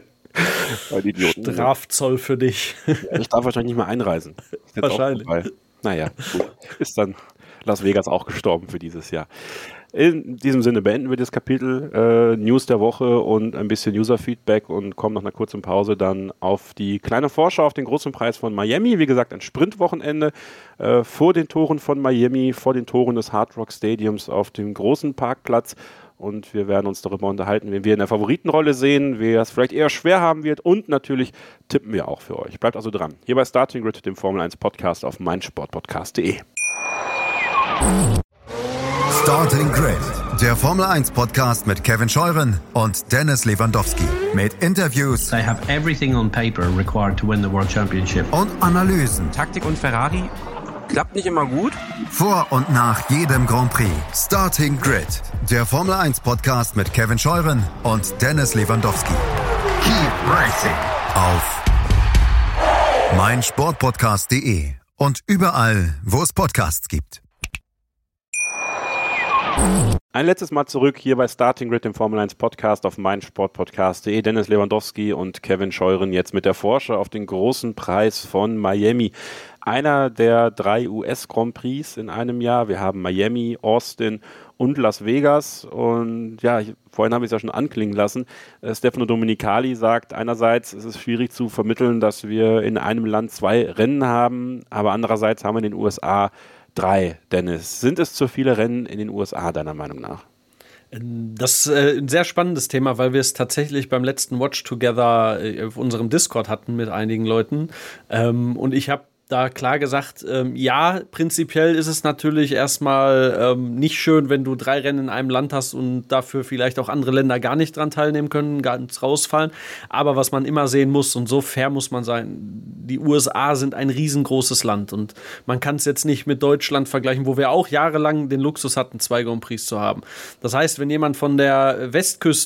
Strafzoll für dich. Ja, ich darf wahrscheinlich nicht mehr einreisen. Wahrscheinlich. Naja, gut. Ist dann Las Vegas auch gestorben für dieses Jahr. In diesem Sinne beenden wir das Kapitel äh, News der Woche und ein bisschen User-Feedback und kommen nach einer kurzen Pause dann auf die kleine Vorschau auf den großen Preis von Miami. Wie gesagt, ein Sprintwochenende äh, vor den Toren von Miami, vor den Toren des Hard Rock Stadiums auf dem großen Parkplatz. Und wir werden uns darüber unterhalten, wen wir in der Favoritenrolle sehen, wer es vielleicht eher schwer haben wird. Und natürlich tippen wir auch für euch. Bleibt also dran. Hier bei Starting Grid, dem Formel eins Podcast auf meinsportpodcast punkt de. Starting Grid, der Formel eins Podcast mit Kevin Scheuren und Dennis Lewandowski. Mit Interviews. They have everything on paper required to win the World Championship. Und Analysen. Taktik und Ferrari klappt nicht immer gut. Vor und nach jedem Grand Prix. Starting Grid, der Formel eins Podcast mit Kevin Scheuren und Dennis Lewandowski. Keep racing auf meinsportpodcast punkt de und überall, wo es Podcasts gibt. Ein letztes Mal zurück hier bei Starting Grid, dem Formel eins Podcast auf meinsportpodcast punkt de. Dennis Lewandowski und Kevin Scheuren jetzt mit der Vorschau auf den großen Preis von Miami. Einer der drei U S-Grand Prix in einem Jahr. Wir haben Miami, Austin und Las Vegas. Und ja, ich, vorhin habe ich es ja schon anklingen lassen. Äh, Stefano Domenicali sagt, einerseits ist es schwierig zu vermitteln, dass wir in einem Land zwei Rennen haben, aber andererseits haben wir in den U S A drei. Dennis, sind es zu viele Rennen in den U S A deiner Meinung nach? Das ist äh, ein sehr spannendes Thema, weil wir es tatsächlich beim letzten Watch Together äh, auf unserem Discord hatten mit einigen Leuten. Ähm, und ich habe da klar gesagt, ähm, ja, prinzipiell ist es natürlich erstmal ähm, nicht schön, wenn du drei Rennen in einem Land hast und dafür vielleicht auch andere Länder gar nicht dran teilnehmen können, ganz rausfallen. Aber was man immer sehen muss, und so fair muss man sein, die U S A sind ein riesengroßes Land und man kann es jetzt nicht mit Deutschland vergleichen, wo wir auch jahrelang den Luxus hatten, zwei Grand Prix zu haben. Das heißt, wenn jemand von der Westküste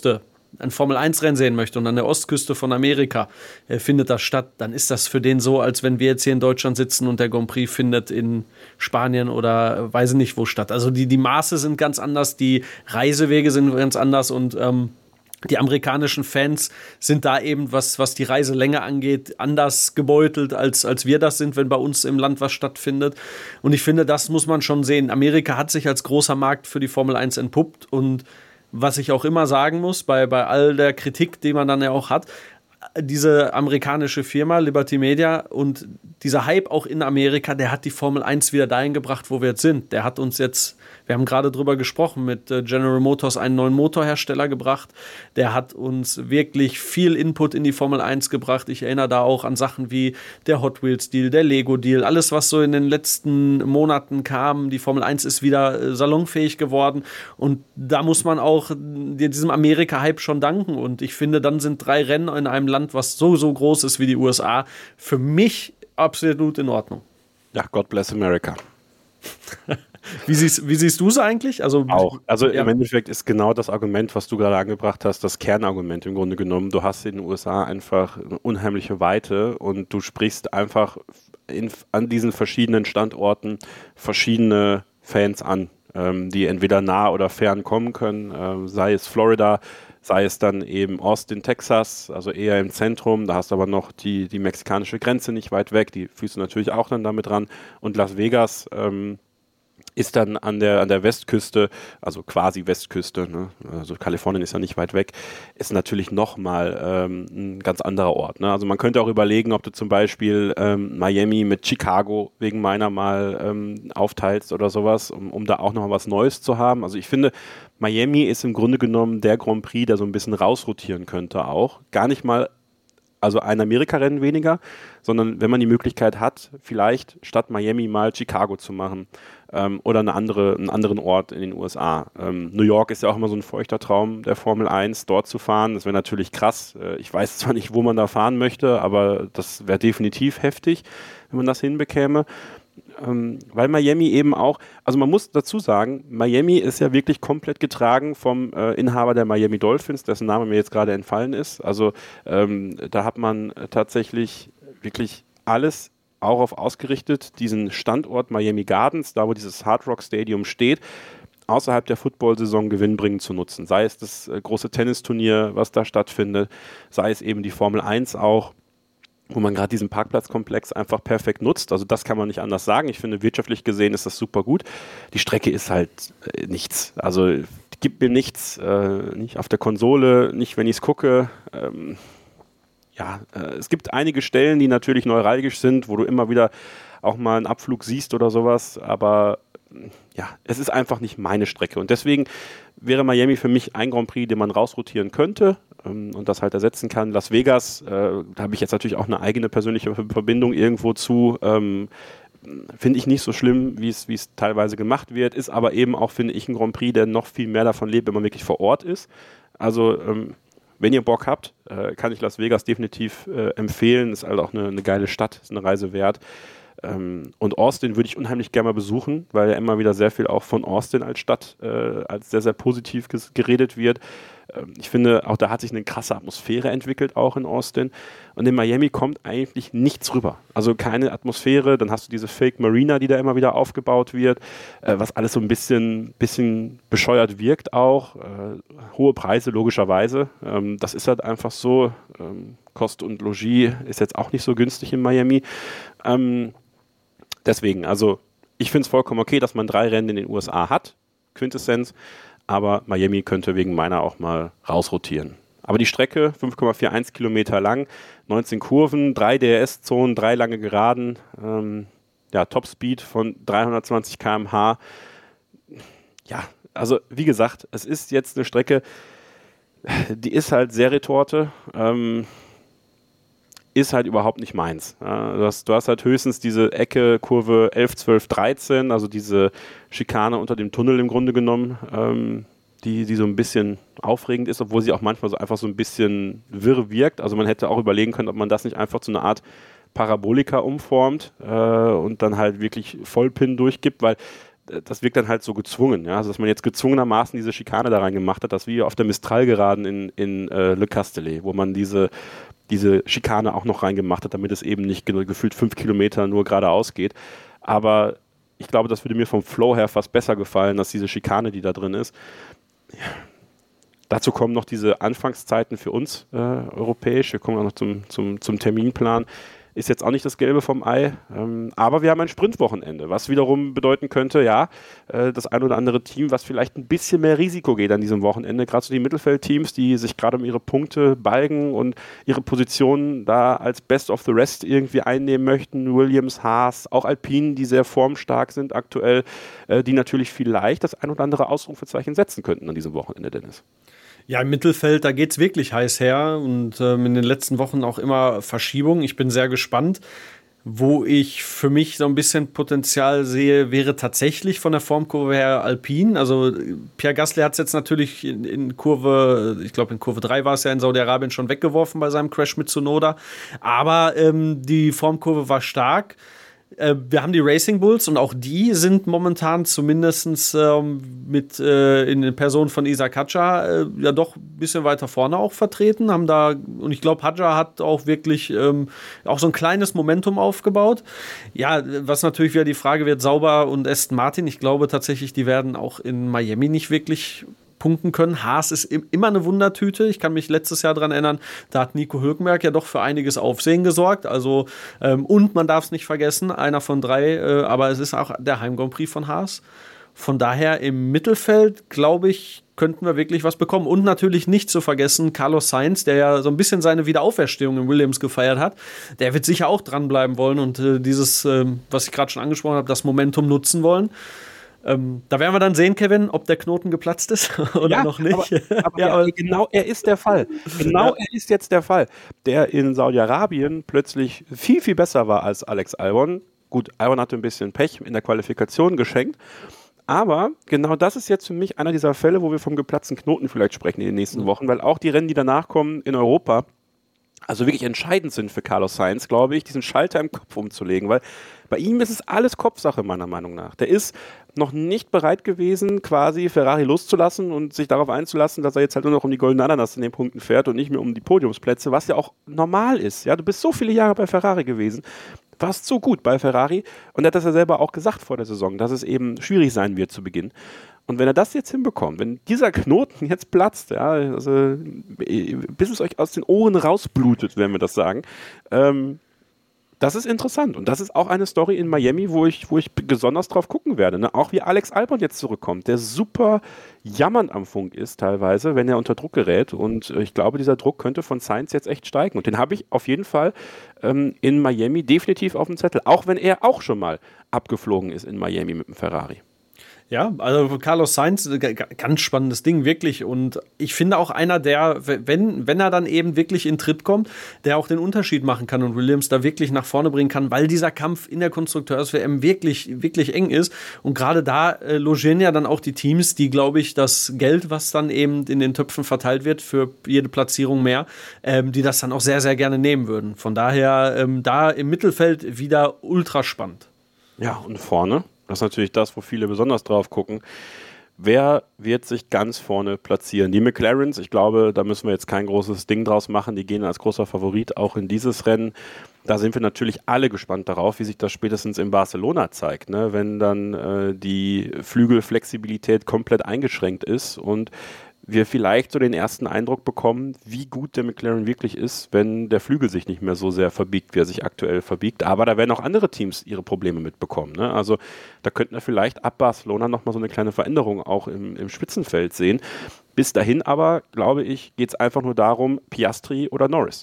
ein Formel eins Rennen sehen möchte und an der Ostküste von Amerika äh, findet das statt, dann ist das für den so, als wenn wir jetzt hier in Deutschland sitzen und der Grand Prix findet in Spanien oder äh, weiß ich nicht wo statt. Also die, die Maße sind ganz anders, die Reisewege sind ganz anders und ähm, die amerikanischen Fans sind da eben, was, was die Reiselänge angeht, anders gebeutelt, als, als wir das sind, wenn bei uns im Land was stattfindet. Und ich finde, das muss man schon sehen. Amerika hat sich als großer Markt für die Formel eins entpuppt. Und was ich auch immer sagen muss, bei, bei all der Kritik, die man dann ja auch hat, diese amerikanische Firma, Liberty Media, und dieser Hype auch in Amerika, der hat die Formel eins wieder dahin gebracht, wo wir jetzt sind. Der hat uns jetzt, wir haben gerade drüber gesprochen, mit General Motors einen neuen Motorhersteller gebracht. Der hat uns wirklich viel Input in die Formel eins gebracht. Ich erinnere da auch an Sachen wie der Hot Wheels Deal, der Lego Deal, alles, was so in den letzten Monaten kam. Die Formel eins ist wieder salonfähig geworden. Und da muss man auch diesem Amerika-Hype schon danken. Und ich finde, dann sind drei Rennen in einem Land, was so, so groß ist wie die U S A, für mich absolut in Ordnung. Ja, God bless America. Wie siehst, wie siehst du es eigentlich? Also, auch. Also ja. Im Endeffekt ist genau das Argument, was du gerade angebracht hast, das Kernargument im Grunde genommen. Du hast in den U S A einfach eine unheimliche Weite und du sprichst einfach in, an diesen verschiedenen Standorten verschiedene Fans an, ähm, die entweder nah oder fern kommen können, ähm, sei es Florida, sei es dann eben Austin, Texas, also eher im Zentrum, da hast du aber noch die, die mexikanische Grenze nicht weit weg, die fühlst du natürlich auch dann damit dran, und Las Vegas ähm, ist dann an der, an der Westküste, also quasi Westküste, ne? Also Kalifornien ist ja nicht weit weg, ist natürlich nochmal ähm, ein ganz anderer Ort. Ne? Also man könnte auch überlegen, ob du zum Beispiel ähm, Miami mit Chicago wegen meiner mal ähm, aufteilst oder sowas, um, um da auch nochmal was Neues zu haben. Also ich finde, Miami ist im Grunde genommen der Grand Prix, der so ein bisschen rausrotieren könnte auch. Gar nicht mal, also ein Amerika-Rennen weniger, sondern wenn man die Möglichkeit hat, vielleicht statt Miami mal Chicago zu machen ähm, oder eine andere, einen anderen Ort in den U S A. Ähm, New York ist ja auch immer so ein feuchter Traum der Formel eins, dort zu fahren. Das wäre natürlich krass. Äh, ich weiß zwar nicht, wo man da fahren möchte, aber das wäre definitiv heftig, wenn man das hinbekäme. Ähm, weil Miami eben auch, also man muss dazu sagen, Miami ist ja wirklich komplett getragen vom äh, Inhaber der Miami Dolphins, dessen Name mir jetzt gerade entfallen ist. Also ähm, da hat man tatsächlich wirklich alles auch auf ausgerichtet, diesen Standort Miami Gardens, da wo dieses Hard Rock Stadium steht, außerhalb der Football-Saison gewinnbringend zu nutzen. Sei es das äh, große Tennisturnier, was da stattfindet, sei es eben die Formel eins auch, wo man gerade diesen Parkplatzkomplex einfach perfekt nutzt. Also das kann man nicht anders sagen. Ich finde, wirtschaftlich gesehen ist das super gut. Die Strecke ist halt äh, nichts. Also die gibt mir nichts, äh, nicht auf der Konsole, nicht wenn ich es gucke. Ähm, ja, äh, es gibt einige Stellen, die natürlich neuralgisch sind, wo du immer wieder auch mal einen Abflug siehst oder sowas, aber ja, es ist einfach nicht meine Strecke und deswegen wäre Miami für mich ein Grand Prix, den man rausrotieren könnte ähm, und das halt ersetzen kann. Las Vegas, äh, da habe ich jetzt natürlich auch eine eigene persönliche Verbindung irgendwo zu, ähm, finde ich nicht so schlimm, wie es wie es teilweise gemacht wird, ist aber eben auch, finde ich, ein Grand Prix, der noch viel mehr davon lebt, wenn man wirklich vor Ort ist. Also ähm, wenn ihr Bock habt, äh, kann ich Las Vegas definitiv äh, empfehlen, ist halt auch eine, eine geile Stadt, ist eine Reise wert. Ähm, und Austin würde ich unheimlich gerne mal besuchen, weil ja immer wieder sehr viel auch von Austin als Stadt äh, als sehr, sehr positiv ges- geredet wird. Ähm, ich finde, auch da hat sich eine krasse Atmosphäre entwickelt, auch in Austin. Und in Miami kommt eigentlich nichts rüber. Also keine Atmosphäre, dann hast du diese Fake Marina, die da immer wieder aufgebaut wird, äh, was alles so ein bisschen, bisschen bescheuert wirkt auch. Äh, hohe Preise, logischerweise. Ähm, das ist halt einfach so. Ähm, Kost und Logis ist jetzt auch nicht so günstig in Miami. Ähm, Deswegen, also ich finde es vollkommen okay, dass man drei Rennen in den U S A hat, Quintessenz, aber Miami könnte wegen meiner auch mal rausrotieren. Aber die Strecke, fünf Komma einundvierzig Kilometer lang, neunzehn Kurven, drei D R S-Zonen, drei lange Geraden, ähm, ja, Topspeed von dreihundertzwanzig Kilometer pro Stunde. Ja, also wie gesagt, es ist jetzt eine Strecke, die ist halt sehr Retorte, ähm, ist halt überhaupt nicht meins. Ja, du, hast, du hast halt höchstens diese Ecke, Kurve elf, zwölf, dreizehn, also diese Schikane unter dem Tunnel im Grunde genommen, ähm, die, die so ein bisschen aufregend ist, obwohl sie auch manchmal so einfach so ein bisschen wirr wirkt. Also man hätte auch überlegen können, ob man das nicht einfach zu einer Art Parabolika umformt äh, und dann halt wirklich Vollpin durchgibt, weil das wirkt dann halt so gezwungen, ja, also dass man jetzt gezwungenermaßen diese Schikane da rein gemacht hat, das wie auf der Mistral-Geraden in, in äh, Le Castellet, wo man diese, diese Schikane auch noch reingemacht hat, damit es eben nicht ge- gefühlt fünf Kilometer nur geradeaus geht. Aber ich glaube, das würde mir vom Flow her fast besser gefallen, als diese Schikane, die da drin ist. Ja. Dazu kommen noch diese Anfangszeiten für uns äh, europäisch. Wir kommen auch noch zum, zum, zum Terminplan. Ist jetzt auch nicht das Gelbe vom Ei, ähm, aber wir haben ein Sprintwochenende, was wiederum bedeuten könnte, ja, äh, das ein oder andere Team, was vielleicht ein bisschen mehr Risiko geht an diesem Wochenende, gerade so die Mittelfeldteams, die sich gerade um ihre Punkte balgen und ihre Positionen da als Best of the Rest irgendwie einnehmen möchten, Williams, Haas, auch Alpine, die sehr formstark sind aktuell, äh, die natürlich vielleicht das ein oder andere Ausrufezeichen setzen könnten an diesem Wochenende, Dennis. Ja, im Mittelfeld, da geht es wirklich heiß her und ähm, in den letzten Wochen auch immer Verschiebungen. Ich bin sehr gespannt. Wo ich für mich so ein bisschen Potenzial sehe, wäre tatsächlich von der Formkurve her Alpine. Also Pierre Gasly hat es jetzt natürlich in, in Kurve, ich glaube in Kurve drei war es ja in Saudi-Arabien schon weggeworfen bei seinem Crash mit Tsunoda. Aber ähm, die Formkurve war stark. Wir haben die Racing Bulls und auch die sind momentan zumindest ähm, mit äh, in der Person von Isa Katja äh, ja doch ein bisschen weiter vorne auch vertreten, haben da, und ich glaube, Hadja hat auch wirklich ähm, auch so ein kleines Momentum aufgebaut. Ja, was natürlich wieder die Frage wird, Sauber und Aston Martin, ich glaube tatsächlich, die werden auch in Miami nicht wirklich punkten können. Haas ist immer eine Wundertüte. Ich kann mich letztes Jahr daran erinnern, da hat Nico Hülkenberg ja doch für einiges Aufsehen gesorgt. Also, ähm, und man darf es nicht vergessen, einer von drei, äh, aber es ist auch der Heim-Grand Prix von Haas. Von daher im Mittelfeld, glaube ich, könnten wir wirklich was bekommen. Und natürlich nicht zu vergessen, Carlos Sainz, der ja so ein bisschen seine Wiederauferstehung in Williams gefeiert hat, der wird sicher auch dranbleiben wollen und äh, dieses, äh, was ich gerade schon angesprochen habe, das Momentum nutzen wollen. Ähm, da werden wir dann sehen, Kevin, ob der Knoten geplatzt ist oder ja, noch nicht. Aber, aber, ja, aber er, genau, er ist der Fall. Genau, ja. Er ist jetzt der Fall, der in Saudi-Arabien plötzlich viel, viel besser war als Alex Albon. Gut, Albon hatte ein bisschen Pech in der Qualifikation geschenkt, aber genau das ist jetzt für mich einer dieser Fälle, wo wir vom geplatzten Knoten vielleicht sprechen in den nächsten Wochen, weil auch die Rennen, die danach kommen in Europa, also wirklich entscheidend sind für Carlos Sainz, glaube ich, diesen Schalter im Kopf umzulegen, weil bei ihm ist es alles Kopfsache, meiner Meinung nach. Der ist noch nicht bereit gewesen, quasi Ferrari loszulassen und sich darauf einzulassen, dass er jetzt halt nur noch um die goldene Ananas in den Punkten fährt und nicht mehr um die Podiumsplätze, was ja auch normal ist. Ja, du bist so viele Jahre bei Ferrari gewesen, warst so gut bei Ferrari und er hat das ja selber auch gesagt vor der Saison, dass es eben schwierig sein wird zu Beginn. Und wenn er das jetzt hinbekommt, wenn dieser Knoten jetzt platzt, ja, also bis es euch aus den Ohren rausblutet, werden wir das sagen, ähm, das ist interessant. Und das ist auch eine Story in Miami, wo ich, wo ich besonders drauf gucken werde. Ne? Auch wie Alex Albon jetzt zurückkommt, der super jammernd am Funk ist teilweise, wenn er unter Druck gerät. Und ich glaube, dieser Druck könnte von Sainz jetzt echt steigen. Und den habe ich auf jeden Fall ähm, in Miami definitiv auf dem Zettel. Auch wenn er auch schon mal abgeflogen ist in Miami mit dem Ferrari. Ja, also Carlos Sainz, ganz spannendes Ding, wirklich. Und ich finde auch einer, der, wenn, wenn er dann eben wirklich in Tritt kommt, der auch den Unterschied machen kann und Williams da wirklich nach vorne bringen kann, weil dieser Kampf in der Konstrukteurs-W M wirklich, wirklich eng ist. Und gerade da äh, logieren ja dann auch die Teams, die, glaube ich, das Geld, was dann eben in den Töpfen verteilt wird, für jede Platzierung mehr, ähm, die das dann auch sehr, sehr gerne nehmen würden. Von daher ähm, da im Mittelfeld wieder ultra spannend. Ja, und vorne? Das ist natürlich das, wo viele besonders drauf gucken. Wer wird sich ganz vorne platzieren? Die McLarens, ich glaube, da müssen wir jetzt kein großes Ding draus machen. Die gehen als großer Favorit auch in dieses Rennen. Da sind wir natürlich alle gespannt darauf, wie sich das spätestens in Barcelona zeigt, ne? Wenn dann äh, die Flügelflexibilität komplett eingeschränkt ist und wir vielleicht so den ersten Eindruck bekommen, wie gut der McLaren wirklich ist, wenn der Flügel sich nicht mehr so sehr verbiegt, wie er sich aktuell verbiegt. Aber da werden auch andere Teams ihre Probleme mitbekommen. Ne? Also da könnten wir vielleicht ab Barcelona nochmal so eine kleine Veränderung auch im, im Spitzenfeld sehen. Bis dahin aber, glaube ich, geht es einfach nur darum, Piastri oder Norris.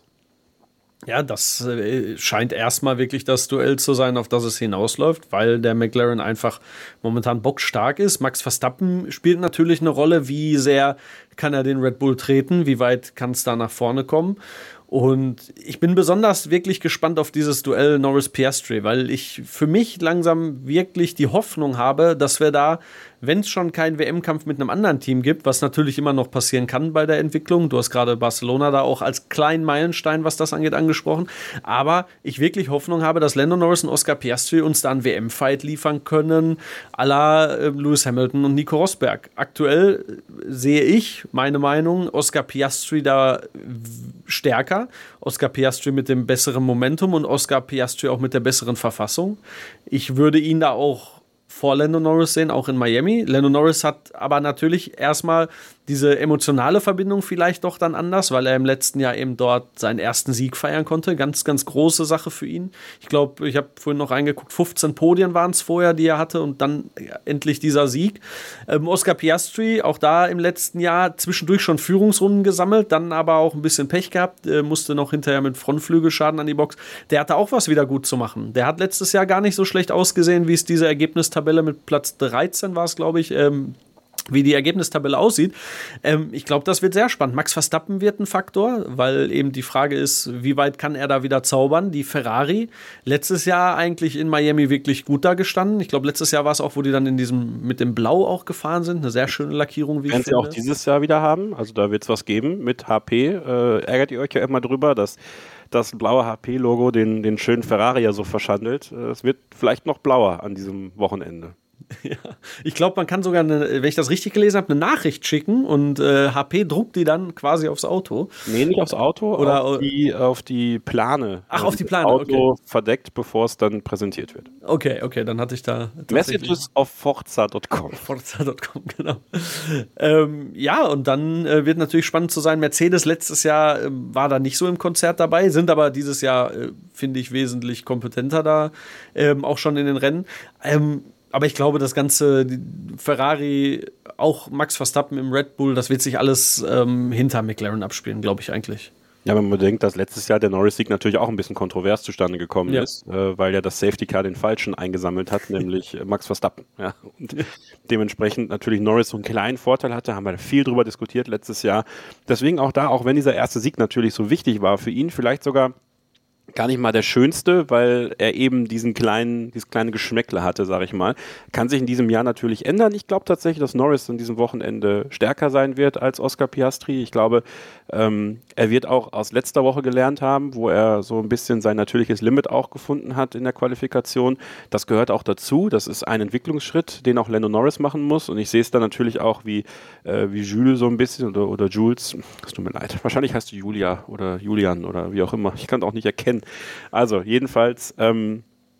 Ja, das äh, scheint erstmal wirklich das Duell zu sein, auf das es hinausläuft, weil der McLaren einfach momentan bockstark ist. Max Verstappen spielt natürlich eine Rolle, wie sehr kann er den Red Bull treten, wie weit kann es da nach vorne kommen. Und ich bin besonders wirklich gespannt auf dieses Duell Norris-Piastri, weil ich für mich langsam wirklich die Hoffnung habe, dass wir da, wenn es schon keinen W M-Kampf mit einem anderen Team gibt, was natürlich immer noch passieren kann bei der Entwicklung, du hast gerade Barcelona da auch als kleinen Meilenstein, was das angeht, angesprochen, aber ich wirklich Hoffnung habe, dass Lando Norris und Oscar Piastri uns da einen W M-Fight liefern können, à la äh, Lewis Hamilton und Nico Rosberg. Aktuell sehe ich, meine Meinung, Oscar Piastri da stärker, Oscar Piastri mit dem besseren Momentum und Oscar Piastri auch mit der besseren Verfassung. Ich würde ihn da auch vor Lando Norris sehen, auch in Miami. Lando Norris hat aber natürlich erstmal diese emotionale Verbindung vielleicht doch dann anders, weil er im letzten Jahr eben dort seinen ersten Sieg feiern konnte. Ganz, ganz große Sache für ihn. Ich glaube, ich habe vorhin noch reingeguckt, fünfzehn Podien waren es vorher, die er hatte und dann endlich dieser Sieg. Ähm, Oscar Piastri, auch da im letzten Jahr zwischendurch schon Führungsrunden gesammelt, dann aber auch ein bisschen Pech gehabt, äh, musste noch hinterher mit Frontflügelschaden an die Box. Der hatte auch was wieder gut zu machen. Der hat letztes Jahr gar nicht so schlecht ausgesehen, wie es diese Ergebnistabelle mit Platz dreizehn war es, glaube ich, ähm, wie die Ergebnistabelle aussieht. Ähm, ich glaube, das wird sehr spannend. Max Verstappen wird ein Faktor, weil eben die Frage ist, wie weit kann er da wieder zaubern? Die Ferrari, letztes Jahr eigentlich in Miami wirklich gut da gestanden. Ich glaube, letztes Jahr war es auch, wo die dann in diesem mit dem Blau auch gefahren sind. Eine sehr schöne Lackierung, wie ich finde. Werden sie auch dieses Jahr wieder haben. Also da wird es was geben mit H P. Äh, ärgert ihr euch ja immer drüber, dass das blaue H P-Logo den, den schönen Ferrari ja so verschandelt. Es wird vielleicht noch blauer an diesem Wochenende. Ja, ich glaube, man kann sogar, eine, wenn ich das richtig gelesen habe, eine Nachricht schicken und äh, H P druckt die dann quasi aufs Auto. Nee, nicht aufs Auto, oder auf die, auf die Plane. Ach, auf die Plane, das Auto okay. verdeckt, bevor es dann präsentiert wird. Okay, okay, dann hatte ich da Messages auf forza Punkt com. forza Punkt com, genau. ähm, ja, und dann äh, wird natürlich spannend zu sein, Mercedes letztes Jahr äh, war da nicht so im Konzert dabei, sind aber dieses Jahr, äh, finde ich, wesentlich kompetenter da, ähm, auch schon in den Rennen. Ähm, Aber ich glaube, das ganze Ferrari, auch Max Verstappen im Red Bull, das wird sich alles ähm, hinter McLaren abspielen, glaube ich eigentlich. Ja, wenn man bedenkt, dass letztes Jahr der Norris-Sieg natürlich auch ein bisschen kontrovers zustande gekommen ja. ist, äh, weil ja das Safety Car den Falschen eingesammelt hat, nämlich Max Verstappen. Ja. Und dementsprechend natürlich Norris so einen kleinen Vorteil hatte, haben wir viel drüber diskutiert letztes Jahr. Deswegen auch da, auch wenn dieser erste Sieg natürlich so wichtig war für ihn, vielleicht sogar gar nicht mal der schönste, weil er eben diesen kleinen, dieses kleine Geschmäckle hatte, sage ich mal. Kann sich in diesem Jahr natürlich ändern. Ich glaube tatsächlich, dass Norris an diesem Wochenende stärker sein wird als Oscar Piastri. Ich glaube, ähm, er wird auch aus letzter Woche gelernt haben, wo er so ein bisschen sein natürliches Limit auch gefunden hat in der Qualifikation. Das gehört auch dazu. Das ist ein Entwicklungsschritt, den auch Lando Norris machen muss. Und ich sehe es dann natürlich auch wie, äh, wie Jules so ein bisschen oder, oder Jules. Es tut mir leid. Wahrscheinlich heißt du Julia oder Julian oder wie auch immer. Ich kann es auch nicht erkennen. Also jedenfalls, ähm,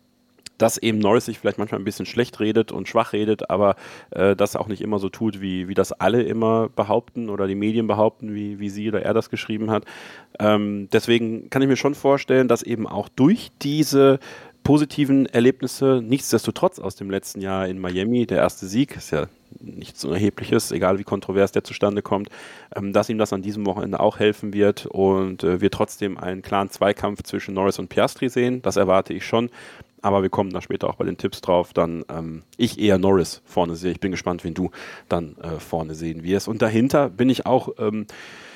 dass eben Norris sich vielleicht manchmal ein bisschen schlecht redet und schwach redet, aber äh, das auch nicht immer so tut, wie, wie das alle immer behaupten oder die Medien behaupten, wie, wie sie oder er das geschrieben hat. Ähm, deswegen kann ich mir schon vorstellen, dass eben auch durch diese positiven Erlebnisse, nichtsdestotrotz aus dem letzten Jahr in Miami, der erste Sieg, ist ja nichts Unerhebliches, egal wie kontrovers der zustande kommt, ähm, dass ihm das an diesem Wochenende auch helfen wird und äh, wir trotzdem einen klaren Zweikampf zwischen Norris und Piastri sehen, das erwarte ich schon, aber wir kommen da später auch bei den Tipps drauf, dann ähm, ich eher Norris vorne sehe, ich bin gespannt, wen du dann äh, vorne sehen wirst und dahinter bin ich auch ähm,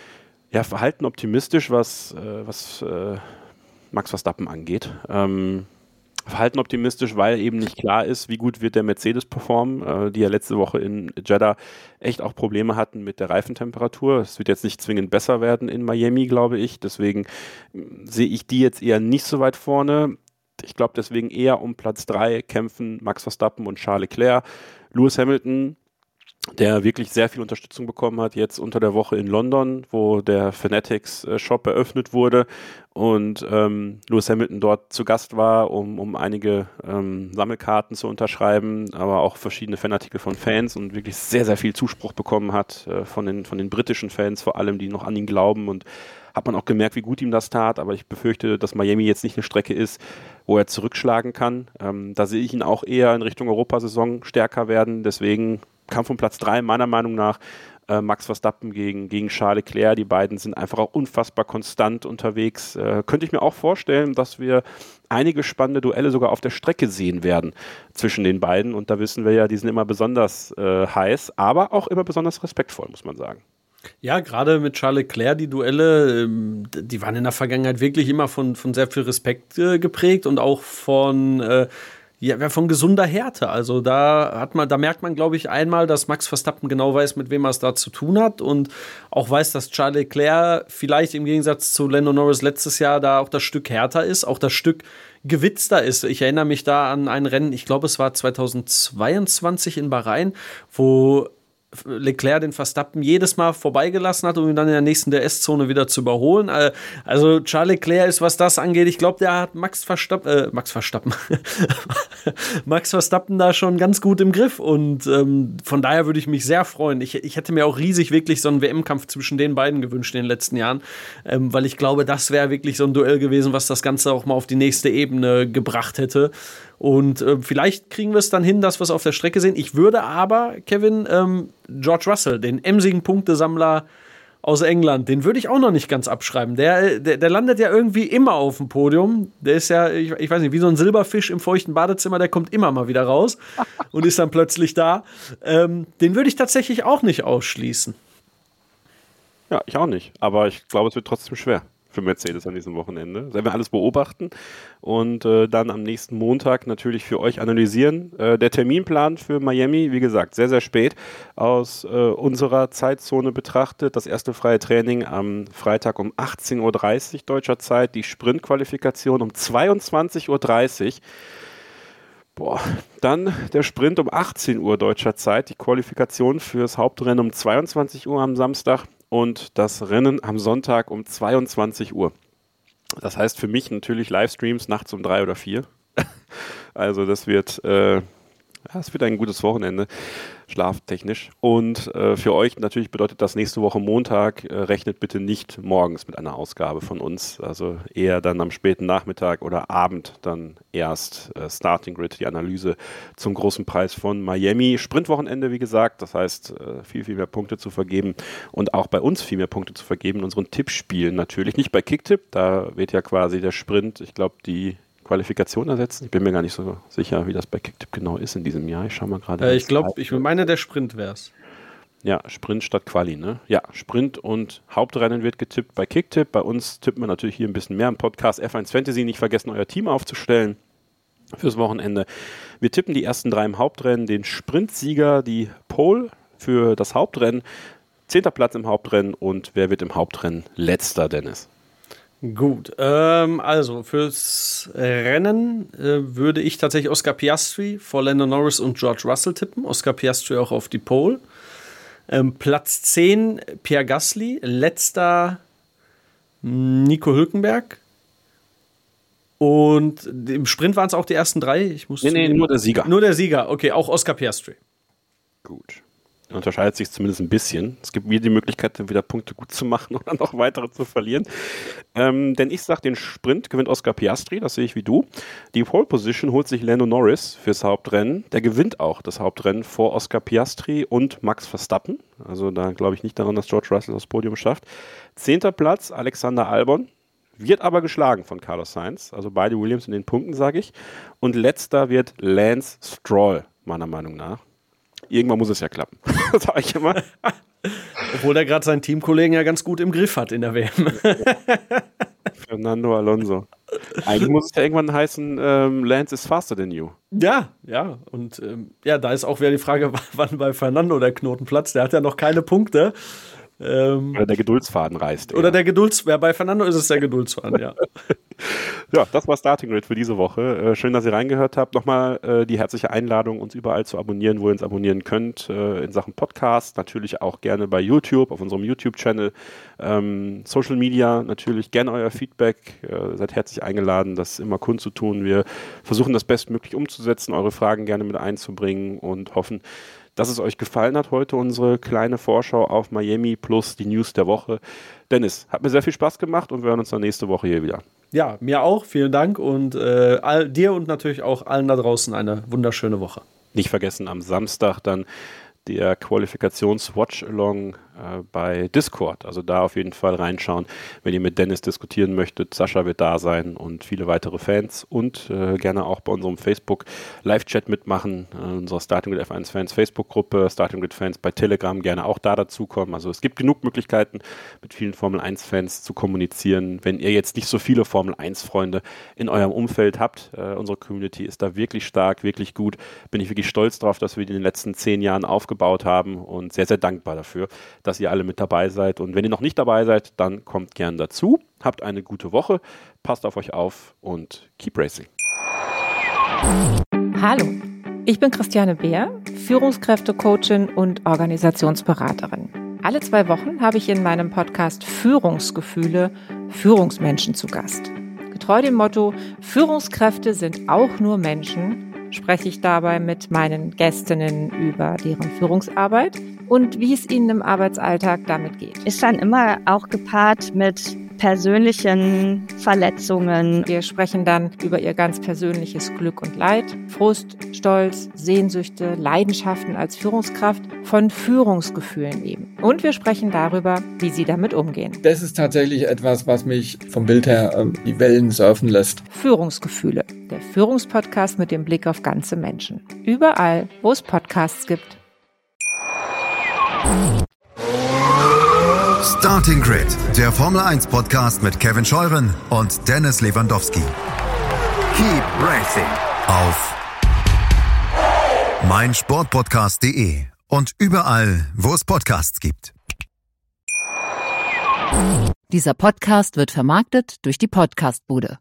ja, verhalten optimistisch, was, äh, was äh, Max Verstappen angeht. Ähm, Verhalten optimistisch, weil eben nicht klar ist, wie gut wird der Mercedes performen, äh, die ja letzte Woche in Jeddah echt auch Probleme hatten mit der Reifentemperatur. Es wird jetzt nicht zwingend besser werden in Miami, glaube ich. Deswegen sehe ich die jetzt eher nicht so weit vorne. Ich glaube deswegen eher um Platz drei kämpfen Max Verstappen und Charles Leclerc. Lewis Hamilton, der wirklich sehr viel Unterstützung bekommen hat, jetzt unter der Woche in London, wo der Fanatics-Shop eröffnet wurde und ähm, Lewis Hamilton dort zu Gast war, um, um einige ähm, Sammelkarten zu unterschreiben, aber auch verschiedene Fanartikel von Fans und wirklich sehr, sehr viel Zuspruch bekommen hat äh, von den, von den britischen Fans, vor allem, die noch an ihn glauben und hat man auch gemerkt, wie gut ihm das tat, aber ich befürchte, dass Miami jetzt nicht eine Strecke ist, wo er zurückschlagen kann. Ähm, da sehe ich ihn auch eher in Richtung Europasaison stärker werden, deswegen Kampf um Platz drei, meiner Meinung nach, äh, Max Verstappen gegen, gegen Charles Leclerc. Die beiden sind einfach auch unfassbar konstant unterwegs. Äh, könnte ich mir auch vorstellen, dass wir einige spannende Duelle sogar auf der Strecke sehen werden zwischen den beiden. Und da wissen wir ja, die sind immer besonders äh, heiß, aber auch immer besonders respektvoll, muss man sagen. Ja, gerade mit Charles Leclerc, die Duelle, die waren in der Vergangenheit wirklich immer von, von sehr viel Respekt äh, geprägt und auch von, äh, ja, von gesunder Härte. Also da hat man, da merkt man, glaube ich, einmal, dass Max Verstappen genau weiß, mit wem er es da zu tun hat und auch weiß, dass Charles Leclerc vielleicht im Gegensatz zu Lando Norris letztes Jahr da auch das Stück härter ist, auch das Stück gewitzter ist. Ich erinnere mich da an ein Rennen, ich glaube, es war zweitausendzweiundzwanzig in Bahrain, wo Leclerc den Verstappen jedes Mal vorbeigelassen hat, um ihn dann in der nächsten D R S-Zone wieder zu überholen. Also Charles Leclerc ist, was das angeht, ich glaube, der hat Max Verstappen, äh, Max Verstappen, Max Verstappen da schon ganz gut im Griff und ähm, von daher würde ich mich sehr freuen. Ich, ich hätte mir auch riesig wirklich so einen W M-Kampf zwischen den beiden gewünscht in den letzten Jahren, ähm, weil ich glaube, das wäre wirklich so ein Duell gewesen, was das Ganze auch mal auf die nächste Ebene gebracht hätte. Und äh, vielleicht kriegen wir es dann hin, dass wir es auf der Strecke sehen. Ich würde aber, Kevin, ähm, George Russell, den emsigen Punktesammler aus England, den würde ich auch noch nicht ganz abschreiben. Der, der, der landet ja irgendwie immer auf dem Podium. Der ist ja, ich, ich weiß nicht, wie so ein Silberfisch im feuchten Badezimmer, der kommt immer mal wieder raus und ist dann plötzlich da. Ähm, den würde ich tatsächlich auch nicht ausschließen. Ja, ich auch nicht. Aber ich glaube, es wird trotzdem schwer für Mercedes an diesem Wochenende. Das werden wir alles beobachten und äh, dann am nächsten Montag natürlich für euch analysieren. Äh, der Terminplan für Miami, wie gesagt, sehr, sehr spät aus äh, unserer Zeitzone betrachtet. Das erste freie Training am Freitag um achtzehn Uhr dreißig deutscher Zeit, die Sprintqualifikation um zweiundzwanzig Uhr dreißig. Boah, dann der Sprint um achtzehn Uhr deutscher Zeit, die Qualifikation fürs Hauptrennen um zweiundzwanzig Uhr am Samstag. Und das Rennen am Sonntag um zweiundzwanzig Uhr. Das heißt für mich natürlich Livestreams nachts um drei oder vier. Also das wird, äh, ja, das wird ein gutes Wochenende, schlaftechnisch. Und äh, für euch natürlich bedeutet das nächste Woche Montag, äh, rechnet bitte nicht morgens mit einer Ausgabe von uns. Also eher dann am späten Nachmittag oder Abend dann erst äh, Starting Grid, die Analyse zum großen Preis von Miami. Sprintwochenende, wie gesagt, das heißt äh, viel, viel mehr Punkte zu vergeben und auch bei uns viel mehr Punkte zu vergeben in unseren Tippspielen natürlich. Nicht bei Kicktipp, da wird ja quasi der Sprint, ich glaube, die Qualifikation ersetzen. Ich bin mir gar nicht so sicher, wie das bei Kicktipp genau ist in diesem Jahr. Ich schaue mal gerade. Äh, ich glaube, ich meine, der Sprint wäre es. Ja, Sprint statt Quali, ne? Ja, Sprint und Hauptrennen wird getippt bei Kicktipp. Bei uns tippt man natürlich hier ein bisschen mehr im Podcast F eins Fantasy. Nicht vergessen, euer Team aufzustellen fürs Wochenende. Wir tippen die ersten drei im Hauptrennen, den Sprintsieger, die Pole für das Hauptrennen, zehnter Platz im Hauptrennen und wer wird im Hauptrennen letzter, Dennis? Gut, ähm, also fürs Rennen äh, würde ich tatsächlich Oscar Piastri vor Lando Norris und George Russell tippen. Oscar Piastri auch auf die Pole. Ähm, Platz zehn Pierre Gasly, letzter Nico Hülkenberg. Und im Sprint waren es auch die ersten drei. Ich muss nee, nee, nur der Sieger. Nur der Sieger, okay, auch Oscar Piastri. Gut. Unterscheidet sich zumindest ein bisschen. Es gibt wieder die Möglichkeit, entweder Punkte gut zu machen oder noch weitere zu verlieren. Ähm, denn ich sage, den Sprint gewinnt Oscar Piastri, das sehe ich wie du. Die Pole Position holt sich Lando Norris fürs Hauptrennen. Der gewinnt auch das Hauptrennen vor Oscar Piastri und Max Verstappen. Also da glaube ich nicht daran, dass George Russell das Podium schafft. Zehnter Platz Alexander Albon. Wird aber geschlagen von Carlos Sainz. Also beide Williams in den Punkten, sage ich. Und letzter wird Lance Stroll, meiner Meinung nach. Irgendwann muss es ja klappen. Das sage ich immer. Obwohl er gerade seinen Teamkollegen ja ganz gut im Griff hat in der W M. Fernando Alonso. Eigentlich muss es ja irgendwann heißen, ähm, Lance is faster than you. Ja, ja. Und ähm, ja, da ist auch wieder die Frage, wann bei Fernando der Knoten platzt. Der hat ja noch keine Punkte. Ähm, oder der Geduldsfaden reißt. Oder eher. der Gedulds... Ja, bei Fernando ist es der Geduldsfaden, ja. Ja, das war Starting Grid für diese Woche. Äh, schön, dass ihr reingehört habt. Nochmal äh, die herzliche Einladung, uns überall zu abonnieren, wo ihr uns abonnieren könnt, äh, in Sachen Podcast. Natürlich auch gerne bei YouTube, auf unserem YouTube-Channel. Ähm, Social Media, natürlich gerne euer Feedback. Äh, seid herzlich eingeladen, das immer kundzutun. Wir versuchen das bestmöglich umzusetzen, eure Fragen gerne mit einzubringen und hoffen, dass es euch gefallen hat heute, unsere kleine Vorschau auf Miami plus die News der Woche. Dennis, hat mir sehr viel Spaß gemacht und wir hören uns dann nächste Woche hier wieder. Ja, mir auch. Vielen Dank und äh, all, dir und natürlich auch allen da draußen eine wunderschöne Woche. Nicht vergessen, am Samstag dann der Qualifikations-Watch-Along äh, bei Discord. Also da auf jeden Fall reinschauen, wenn ihr mit Dennis diskutieren möchtet. Sascha wird da sein und viele weitere Fans und äh, gerne auch bei unserem Facebook-Live-Chat mitmachen, äh, unserer Starting Grid F eins Fans Facebook-Gruppe, Starting Grid Fans bei Telegram, gerne auch da dazukommen. Also es gibt genug Möglichkeiten, mit vielen Formel eins Fans zu kommunizieren. Wenn ihr jetzt nicht so viele Formel eins Freunde in eurem Umfeld habt, äh, unsere Community ist da wirklich stark, wirklich gut. Bin ich wirklich stolz drauf, dass wir die in den letzten zehn Jahren aufgebaut haben und sehr, sehr dankbar dafür, dass ihr alle mit dabei seid. Und wenn ihr noch nicht dabei seid, dann kommt gern dazu. Habt eine gute Woche, passt auf euch auf und keep racing. Hallo, ich bin Christiane Beer, Führungskräftecoachin und Organisationsberaterin. Alle zwei Wochen habe ich in meinem Podcast Führungsgefühle Führungsmenschen zu Gast. Getreu dem Motto, Führungskräfte sind auch nur Menschen, spreche ich dabei mit meinen Gästinnen über deren Führungsarbeit und wie es ihnen im Arbeitsalltag damit geht. Ist dann immer auch gepaart mit persönlichen Verletzungen. Wir sprechen dann über ihr ganz persönliches Glück und Leid, Frust, Stolz, Sehnsüchte, Leidenschaften als Führungskraft, von Führungsgefühlen eben. Und wir sprechen darüber, wie sie damit umgehen. Das ist tatsächlich etwas, was mich vom Bild her äh, die Wellen surfen lässt. Führungsgefühle, der Führungspodcast mit dem Blick auf ganze Menschen. Überall, wo es Podcasts gibt. Starting Grid, der Formel eins Podcast mit Kevin Scheuren und Dennis Lewandowski. Keep racing auf meinsportpodcast punkt de und überall, wo es Podcasts gibt. Dieser Podcast wird vermarktet durch die Podcastbude.